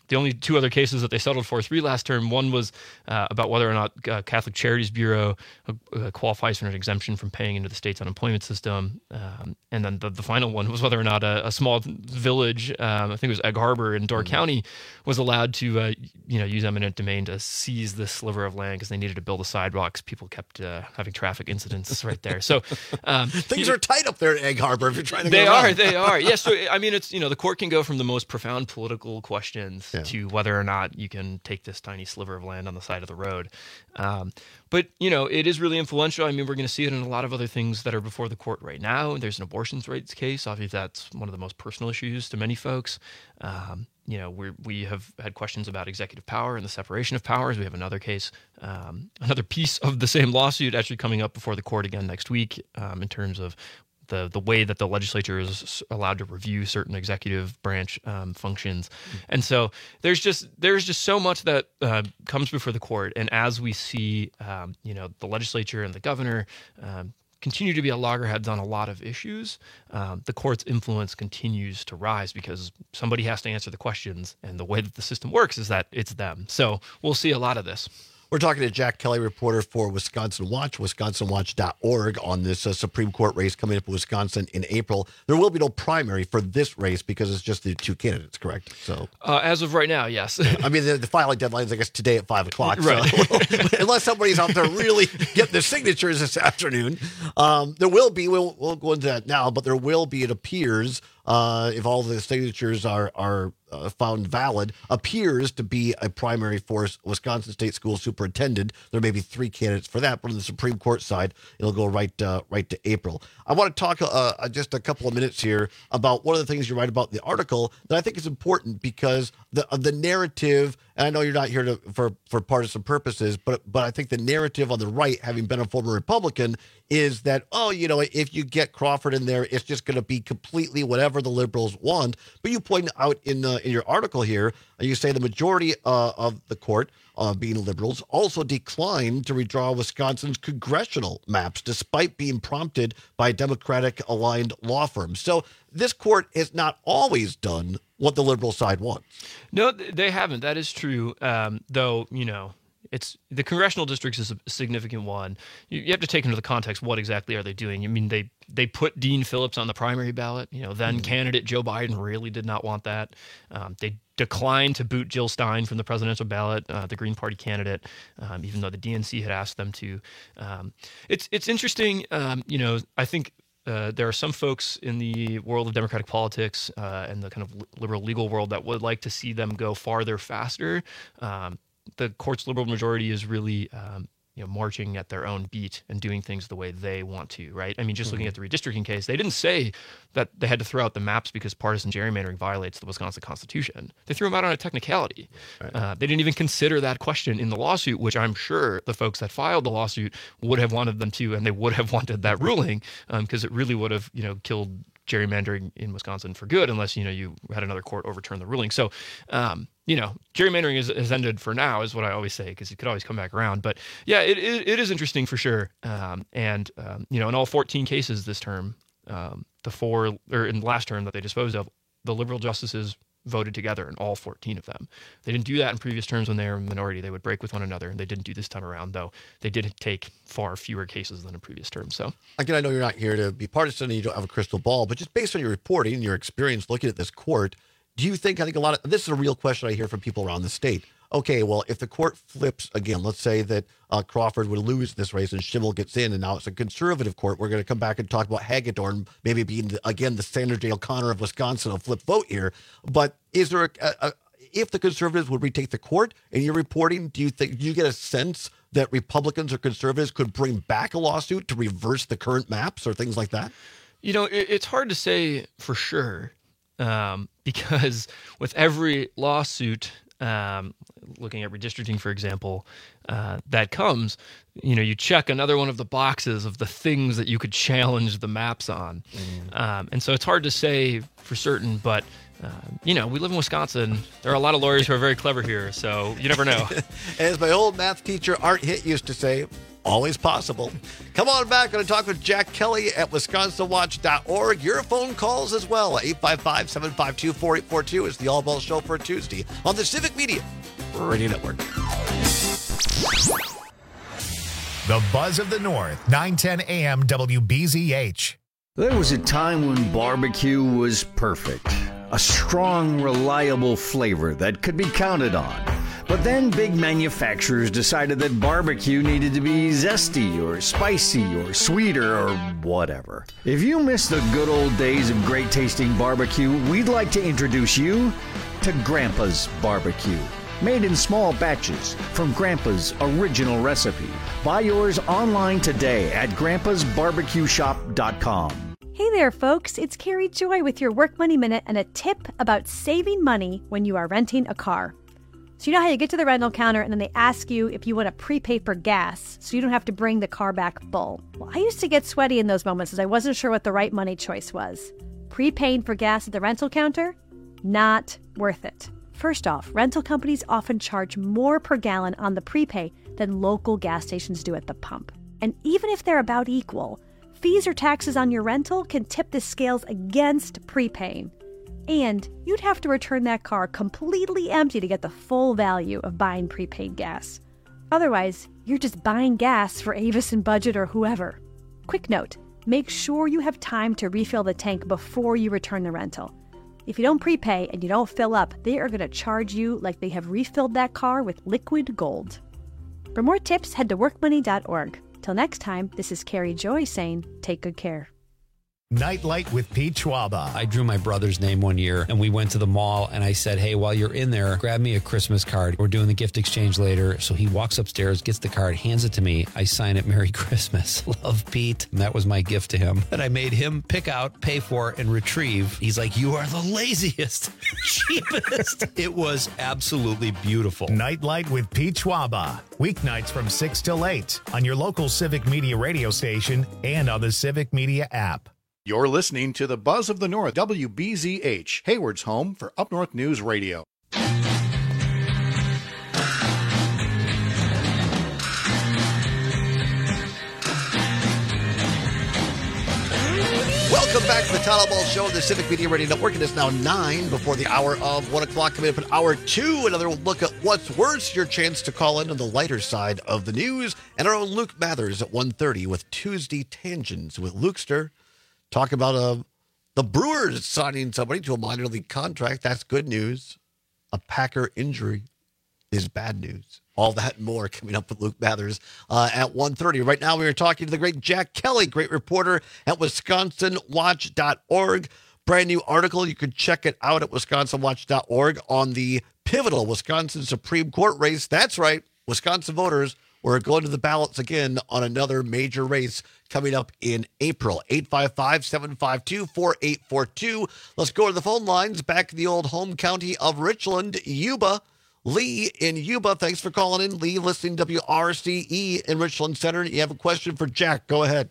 the only two other cases that they settled for three last term, one was uh, about whether or not uh, Catholic Charities Bureau uh, qualifies for an exemption from paying into the state's unemployment system. Um, and then the, the final one was whether or not a, a small village, um, I think it was Egg Harbor in Door mm-hmm. County, was allowed to uh, you know, use eminent domain to seize this sliver of land because they needed to build a sidewalk because people kept uh, having traffic incidents right there. So um, things are tight up there at Egg Harbor if you're trying to go They around. are, they are. Yeah, so I mean, it's, you know, the court can go from the most profound political questions yeah. to whether or not you can take this tiny sliver of land on the side of the road. Um, but, you know, it is really influential. I mean, we're going to see it in a lot of other things that are before the court right now. There's an abortion rights case. Obviously, that's one of the most personal issues to many folks. Um, you know, we we have had questions about executive power and the separation of powers. We have another case, um, another piece of the same lawsuit actually coming up before the court again next week um, in terms of the the way that the legislature is allowed to review certain executive branch um, functions. Mm-hmm. And so there's just there's just so much that uh, comes before the court. And as we see, um, you know, the legislature and the governor um, continue to be at loggerheads on a lot of issues, um, the court's influence continues to rise because somebody has to answer the questions. And the way that the system works is that it's them. So we'll see a lot of this. We're talking to Jack Kelly, reporter for Wisconsin Watch, wisconsin watch dot org, on this uh, Supreme Court race coming up in Wisconsin in April. There will be no primary for this race because it's just the two candidates, correct? So, uh, as of right now, yes. I mean, the, the filing deadline is, I guess, today at five o'clock. Right. So, unless somebody's out there really getting the signatures this afternoon, um, there will be, we'll, we'll go into that now, but there will be, it appears, uh, if all the signatures are, are uh, found valid, appears to be a primary for Wisconsin State School Superintendent. There may be three candidates for that, but on the Supreme Court side, it'll go right uh, right to April. I want to talk uh, just a couple of minutes here about one of the things you write about in the article that I think is important because the uh, the narrative, and I know you're not here to, for, for partisan purposes, but but I think the narrative on the right, having been a former Republican, is that, oh, you know, if you get Crawford in there, it's just going to be completely whatever the liberals want. But you point out in uh, in your article here, you say the majority uh, of the court, uh, being liberals, also declined to redraw Wisconsin's congressional maps, despite being prompted by Democratic-aligned law firms. So this court has not always done what the liberal side wants. No, they haven't. That is true. Um, though, you know, it's the congressional districts is a significant one. You, you have to take into the context what exactly are they doing. I mean, they they put Dean Phillips on the primary ballot. You know, then mm-hmm. candidate Joe Biden really did not want that. Um, they declined to boot Jill Stein from the presidential ballot, uh, the Green Party candidate, um, even though the D N C had asked them to. Um, it's it's interesting. Um, you know, I think. Uh, there are some folks in the world of Democratic politics uh, and the kind of liberal legal world that would like to see them go farther, faster. Um, the court's liberal majority is really, um, you know, marching at their own beat and doing things the way they want to, right? I mean, just mm-hmm. looking at the redistricting case, they didn't say that they had to throw out the maps because partisan gerrymandering violates the Wisconsin Constitution. They threw them out on a technicality. Right. Uh, they didn't even consider that question in the lawsuit, which I'm sure the folks that filed the lawsuit would have wanted them to, and they would have wanted that ruling because um, it really would have, you know, killed gerrymandering in Wisconsin for good, unless, you know, you had another court overturn the ruling. So, um, you know, gerrymandering is, is ended for now, is what I always say, because it could always come back around. But yeah, it it, it is interesting for sure. Um, and um, you know, in all fourteen cases this term, um, the four or in the last term that they disposed of, the liberal justices voted together in all fourteen of them. They didn't do that in previous terms when they were a minority. They would break with one another, and they didn't do this time around, though they did take far fewer cases than in previous terms. So again, I know you're not here to be partisan and you don't have a crystal ball, but just based on your reporting and your experience looking at this court, do you think, I think a lot of, this is a real question I hear from people around the state. Okay, well, if the court flips again, let's say that uh, Crawford would lose this race and Schimmel gets in, and now it's a conservative court. We're going to come back and talk about Hagedorn, maybe being, the, again, the Sandra Day O'Connor of Wisconsin, a flip vote here. But is there a, a, a, if the conservatives would retake the court in your reporting, do you think, do you get a sense that Republicans or conservatives could bring back a lawsuit to reverse the current maps or things like that? You know, it, it's hard to say for sure. Um, because with every lawsuit, um, looking at redistricting, for example, uh, that comes, you know, you check another one of the boxes of the things that you could challenge the maps on. Mm. Um, and so it's hard to say for certain, but uh, you know, we live in Wisconsin. There are a lot of lawyers who are very clever here, so you never know. As my old math teacher, Art Hitt, used to say, always possible. Come on back. Going to talk with Jack Kelly at wisconsin watch dot org. Your phone calls as well. eight five five, seven five two, four eight four two is the All Ball Show for Tuesday on the Civic Media Radio Network. The Buzz of the North, nine ten A M W B Z H. There was a time when barbecue was perfect. A strong, reliable flavor that could be counted on. But then big manufacturers decided that barbecue needed to be zesty or spicy or sweeter or whatever. If you miss the good old days of great tasting barbecue, we'd like to introduce you to Grandpa's Barbecue. Made in small batches from Grandpa's original recipe. Buy yours online today at grandpas barbecue shop dot com. Hey there, folks. It's Carrie Joy with your Work Money Minute and a tip about saving money when you are renting a car. So you know how you get to the rental counter and then they ask you if you want to prepay for gas so you don't have to bring the car back full. Well, I used to get sweaty in those moments as I wasn't sure what the right money choice was. Prepaying for gas at the rental counter? Not worth it. First off, rental companies often charge more per gallon on the prepay than local gas stations do at the pump. And even if they're about equal, fees or taxes on your rental can tip the scales against prepaying. And you'd have to return that car completely empty to get the full value of buying prepaid gas. Otherwise, you're just buying gas for Avis and Budget or whoever. Quick note, make sure you have time to refill the tank before you return the rental. If you don't prepay and you don't fill up, they are going to charge you like they have refilled that car with liquid gold. For more tips, head to work money dot org. Till next time, this is Carrie Joy saying, take good care. Nightlight with Pete Schwaba. I drew my brother's name one year, and we went to the mall, and I said, hey, while you're in there, grab me a Christmas card. We're doing the gift exchange later. So he walks upstairs, gets the card, hands it to me. I sign it, Merry Christmas. Love, Pete. And that was my gift to him. And I made him pick out, pay for, and retrieve. He's like, you are the laziest, cheapest. It was absolutely beautiful. Nightlight with Pete Schwaba. Weeknights from six till eight on your local Civic Media radio station and on the Civic Media app. You're listening to the Buzz of the North, W B Z H, Hayward's home for Up North News Radio. Welcome back to the Todd Ball Show on the Civic Media Radio Network. It is now nine before the hour of one o'clock. Coming up at hour two, another look at what's worse. Your chance to call in on the lighter side of the news. And our own Luke Mathers at one thirty with Tuesday Tangents with Lukester. Talk about uh, the Brewers signing somebody to a minor league contract. That's good news. A Packer injury is bad news. All that and more coming up with Luke Mathers uh, at one thirty. Right now we are talking to the great Jack Kelly, great reporter at wisconsin watch dot org. Brand new article. You can check it out at wisconsin watch dot org on the pivotal Wisconsin Supreme Court race. That's right. Wisconsin voters We're going to the ballots again on another major race coming up in April. eight five five, seven five two, four eight four two. Let's go to the phone lines back in the old home county of Richland, Yuba. Lee in Yuba, thanks for calling in. Lee, listening to W R C E in Richland Center. You have a question for Jack. Go ahead.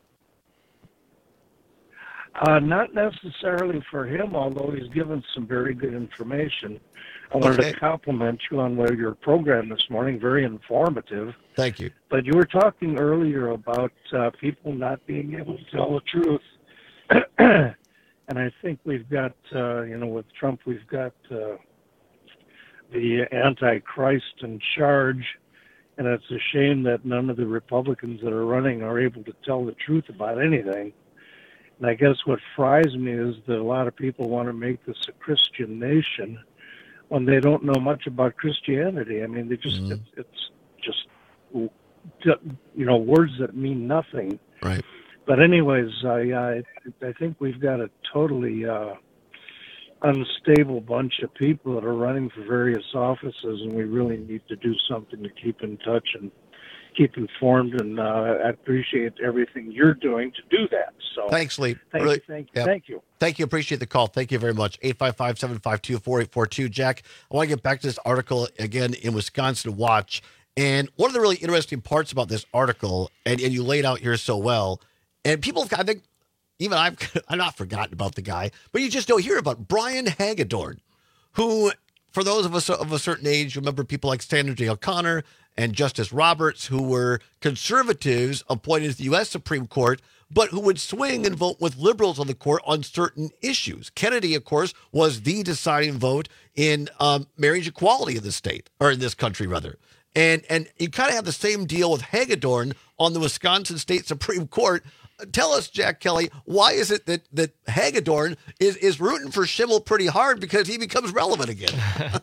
Uh, not necessarily for him, although he's given some very good information. I wanted okay. to compliment you on your program this morning. Very informative. Thank you. But you were talking earlier about uh, people not being able to tell the truth. And I think we've got, uh, you know, with Trump, we've got uh, the Antichrist in charge. And it's a shame that none of the Republicans that are running are able to tell the truth about anything. And I guess what fries me is that a lot of people want to make this a Christian nation when they don't know much about Christianity. I mean, they just, mm-hmm. it's, it's just, you know, words that mean nothing. Right. But anyways, I, I, I think we've got a totally uh, unstable bunch of people that are running for various offices, and we really need to do something to keep in touch and keep informed, and uh, I appreciate everything you're doing to do that. So thanks, Lee. Thank really, you. Thank you. Yeah. Thank you. Thank you. Appreciate the call. Thank you very much. eight five five, seven five two, four eight four two. Jack, I want to get back to this article again in Wisconsin Watch. And one of the really interesting parts about this article, and, and you laid out here so well, and people, I think, even I've, I'm not forgotten about the guy, but you just don't hear about Brian Hagedorn, who, for those of us of a certain age, remember people like Sandra Day O'Connor and Justice Roberts, who were conservatives appointed to the U S Supreme Court, but who would swing and vote with liberals on the court on certain issues. Kennedy, of course, was the deciding vote in um, marriage equality in the state, or in this country, rather. And and you kind of have the same deal with Hagedorn on the Wisconsin State Supreme Court. Tell us, Jack Kelly, why is it that, that Hagedorn is, is rooting for Schimmel pretty hard because he becomes relevant again?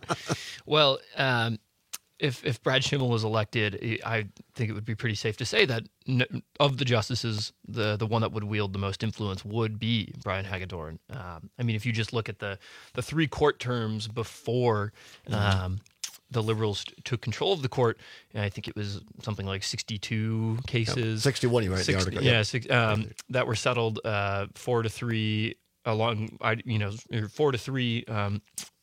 Well, um, if if Brad Schimmel was elected, I think it would be pretty safe to say that of the justices, the the one that would wield the most influence would be Brian Hagedorn. Um, I mean, if you just look at the, the three court terms before um, the Liberals took control of the court, and I think it was something like sixty-two cases. Yep. sixty-one, you write in the article. Yeah, Yep. six, um, that were settled uh, four to three along, I you know, four to three. Um,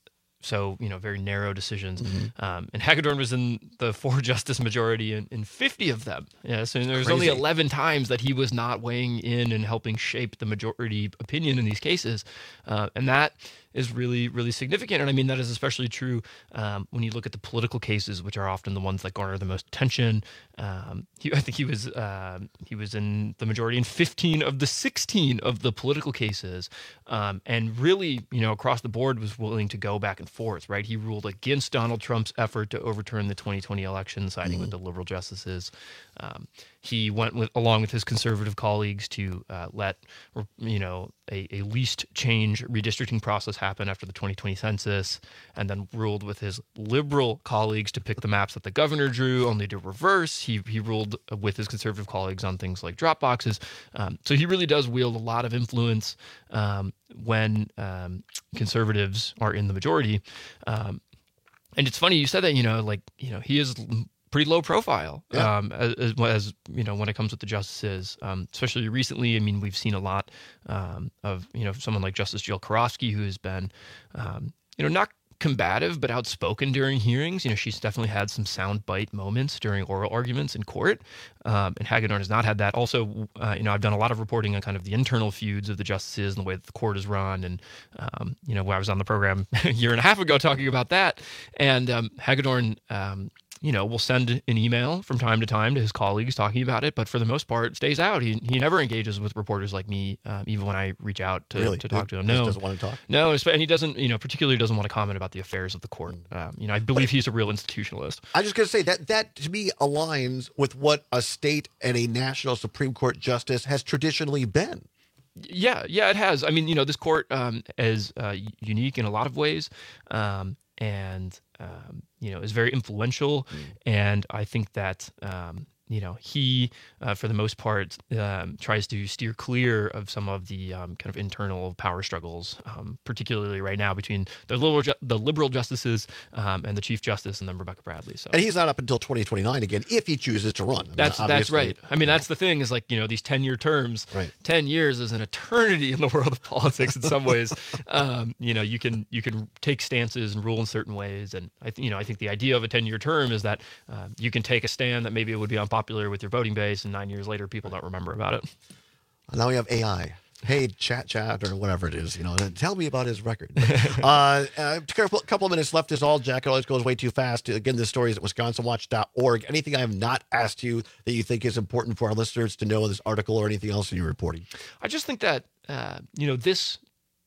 So, you know, very narrow decisions. Mm-hmm. Um, and Hagedorn was in the four justice majority in, in fifty of them. Yeah, so there was only Crazy. eleven times that he was not weighing in and helping shape the majority opinion in these cases. Uh, and that is really, really significant. And I mean, that is especially true um, when you look at the political cases, which are often the ones that garner the most attention. Um, he, I think he was uh, he was in the majority in fifteen of the sixteen of the political cases, um, and really, you know, across the board was willing to go back and forth. Right, he ruled against Donald Trump's effort to overturn the twenty twenty election, siding Mm-hmm. with the liberal justices. Um, he went with, along with his conservative colleagues to uh, let, you know, a, a least change redistricting process happen after the twenty twenty census, and then ruled with his liberal colleagues to pick the maps that the governor drew, only to reverse. He he ruled with his conservative colleagues on things like drop boxes. Um, so he really does wield a lot of influence um, when um, conservatives are in the majority. Um, and it's funny you said that, you know, like, you know, he is pretty low profile, Yeah. um, as, as you know, when it comes with the justices, um, especially recently. I mean, we've seen a lot um, of, you know, someone like Justice Jill Karofsky, who has been, um, you know, not combative, but outspoken during hearings. You know, she's definitely had some soundbite moments during oral arguments in court. Um, and Hagedorn has not had that. Also, uh, you know, I've done a lot of reporting on kind of the internal feuds of the justices and the way that the court is run. And, um, you know, I was on the program a year and a half ago talking about that. And um, Hagedorn, um, you know, will send an email from time to time to his colleagues talking about it, but for the most part stays out. He he never engages with reporters like me, um, even when I reach out to, Really? to talk to him. He just No, doesn't want to talk? No, and he doesn't, you know, particularly doesn't want to comment about the affairs of the court. Um, you know, I believe he's a real institutionalist. I just going to say that that to me aligns with what a state and a national Supreme Court justice has traditionally been. Yeah, yeah, it has. I mean, you know, this court um, is uh, unique in a lot of ways, um, and um, you know, is very influential. Mm. And I think that um, you know, he, uh, for the most part, um, tries to steer clear of some of the um, kind of internal power struggles, um, particularly right now between the liberal, ju- the liberal justices um, and the Chief Justice, and then Rebecca Bradley. So, and he's not up until twenty twenty-nine again if he chooses to run. I mean, that's that's obviously- right. I mean, that's the thing is, like, you know, these ten-year terms. Right. Ten years is an eternity in the world of politics in some ways. Um, you know, you can you can take stances and rule in certain ways, and I th- you know I think the idea of a ten-year term is that uh, you can take a stand that maybe it would be unpopular with your voting base, and nine years later people don't remember about it. Now we have A I. Hey, chat, chat, or whatever it is, you know, tell me about his record. uh, a couple of minutes left is all, Jack. It always goes way too fast. Again, this story is at wisconsin watch dot org. Anything I have not asked you that you think is important for our listeners to know in this article or anything else in your reporting? I just think that, uh, you know, this,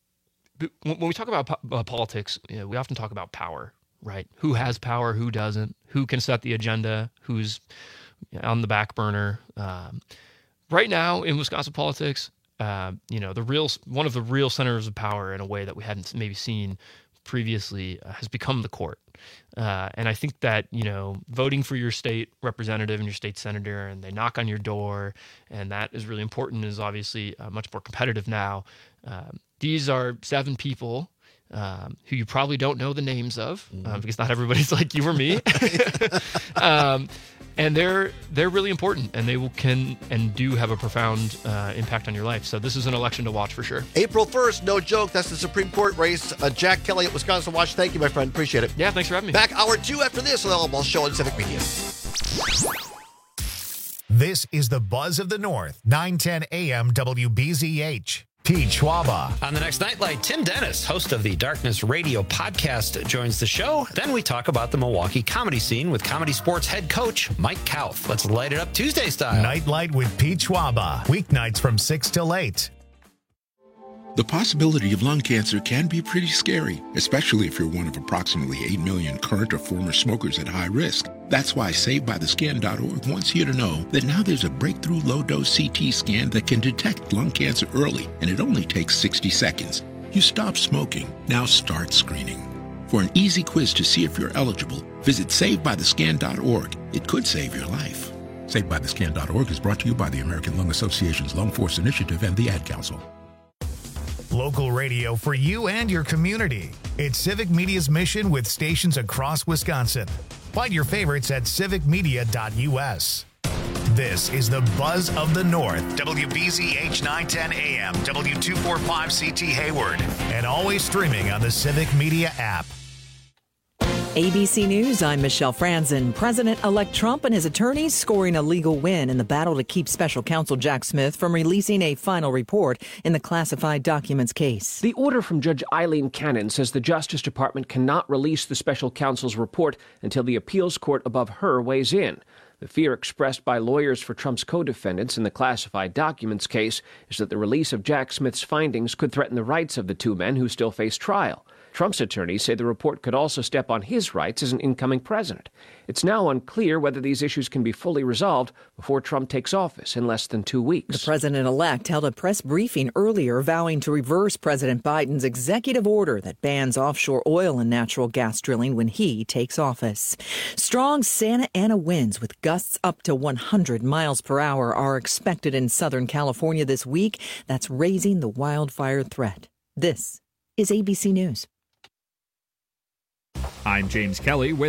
when we talk about po- uh, politics, you know, we often talk about power, right? Who has power, who doesn't, who can set the agenda, who's on the back burner. Um, right now in Wisconsin politics, uh, you know, the real one of the real centers of power in a way that we hadn't maybe seen previously uh, has become the court. Uh, and I think that, you know, voting for your state representative and your state senator, and they knock on your door, and that is really important, is obviously uh, much more competitive now. Um, these are seven people Um, who you probably don't know the names of, uh, because not everybody's like you or me. um, and they're they're really important, and they will can and do have a profound uh, impact on your life. So this is an election to watch for sure. April first, no joke. That's the Supreme Court race. Uh, Jack Kelly at Wisconsin Watch. Thank you, my friend. Appreciate it. Yeah, thanks for having me. Back hour two after this on the All Ball Show on Civic Media. This is the Buzz of the North, nine ten A M W B Z H. Pete Schwaba. On the next Nightlight, Tim Dennis, host of the Darkness Radio podcast, joins the show. Then we talk about the Milwaukee comedy scene with Comedy Sports head coach Mike Kauth. Let's light it up Tuesday style. Nightlight with Pete Schwaba. Weeknights from six till eight. The possibility of lung cancer can be pretty scary, especially if you're one of approximately eight million current or former smokers at high risk. That's why Saved By The Scan dot org wants you to know that now there's a breakthrough low-dose C T scan that can detect lung cancer early, and it only takes sixty seconds. You stop smoking, now start screening. For an easy quiz to see if you're eligible, visit Saved By The Scan dot org. It could save your life. Saved By The Scan dot org is brought to you by the American Lung Association's Lung Force Initiative and the Ad Council. Local radio for you and your community. It's Civic Media's mission with stations across Wisconsin. Find your favorites at civic media dot U S. This is the Buzz of the North, W B Z H nine ten A M, W two forty-five C T Hayward, and always streaming on the Civic Media app. A B C News, I'm Michelle Franzen. President-elect Trump and his attorneys scoring a legal win in the battle to keep special counsel Jack Smith from releasing a final report in the classified documents case. The order from Judge Eileen Cannon says the Justice Department cannot release the special counsel's report until the appeals court above her weighs in. The fear expressed by lawyers for Trump's co-defendants in the classified documents case is that the release of Jack Smith's findings could threaten the rights of the two men who still face trial. Trump's attorneys say the report could also step on his rights as an incoming president. It's now unclear whether these issues can be fully resolved before Trump takes office in less than two weeks. The president-elect held a press briefing earlier vowing to reverse President Biden's executive order that bans offshore oil and natural gas drilling when he takes office. Strong Santa Ana winds with gusts up to one hundred miles per hour are expected in Southern California this week. That's raising the wildfire threat. This is A B C News. I'm James Kelly with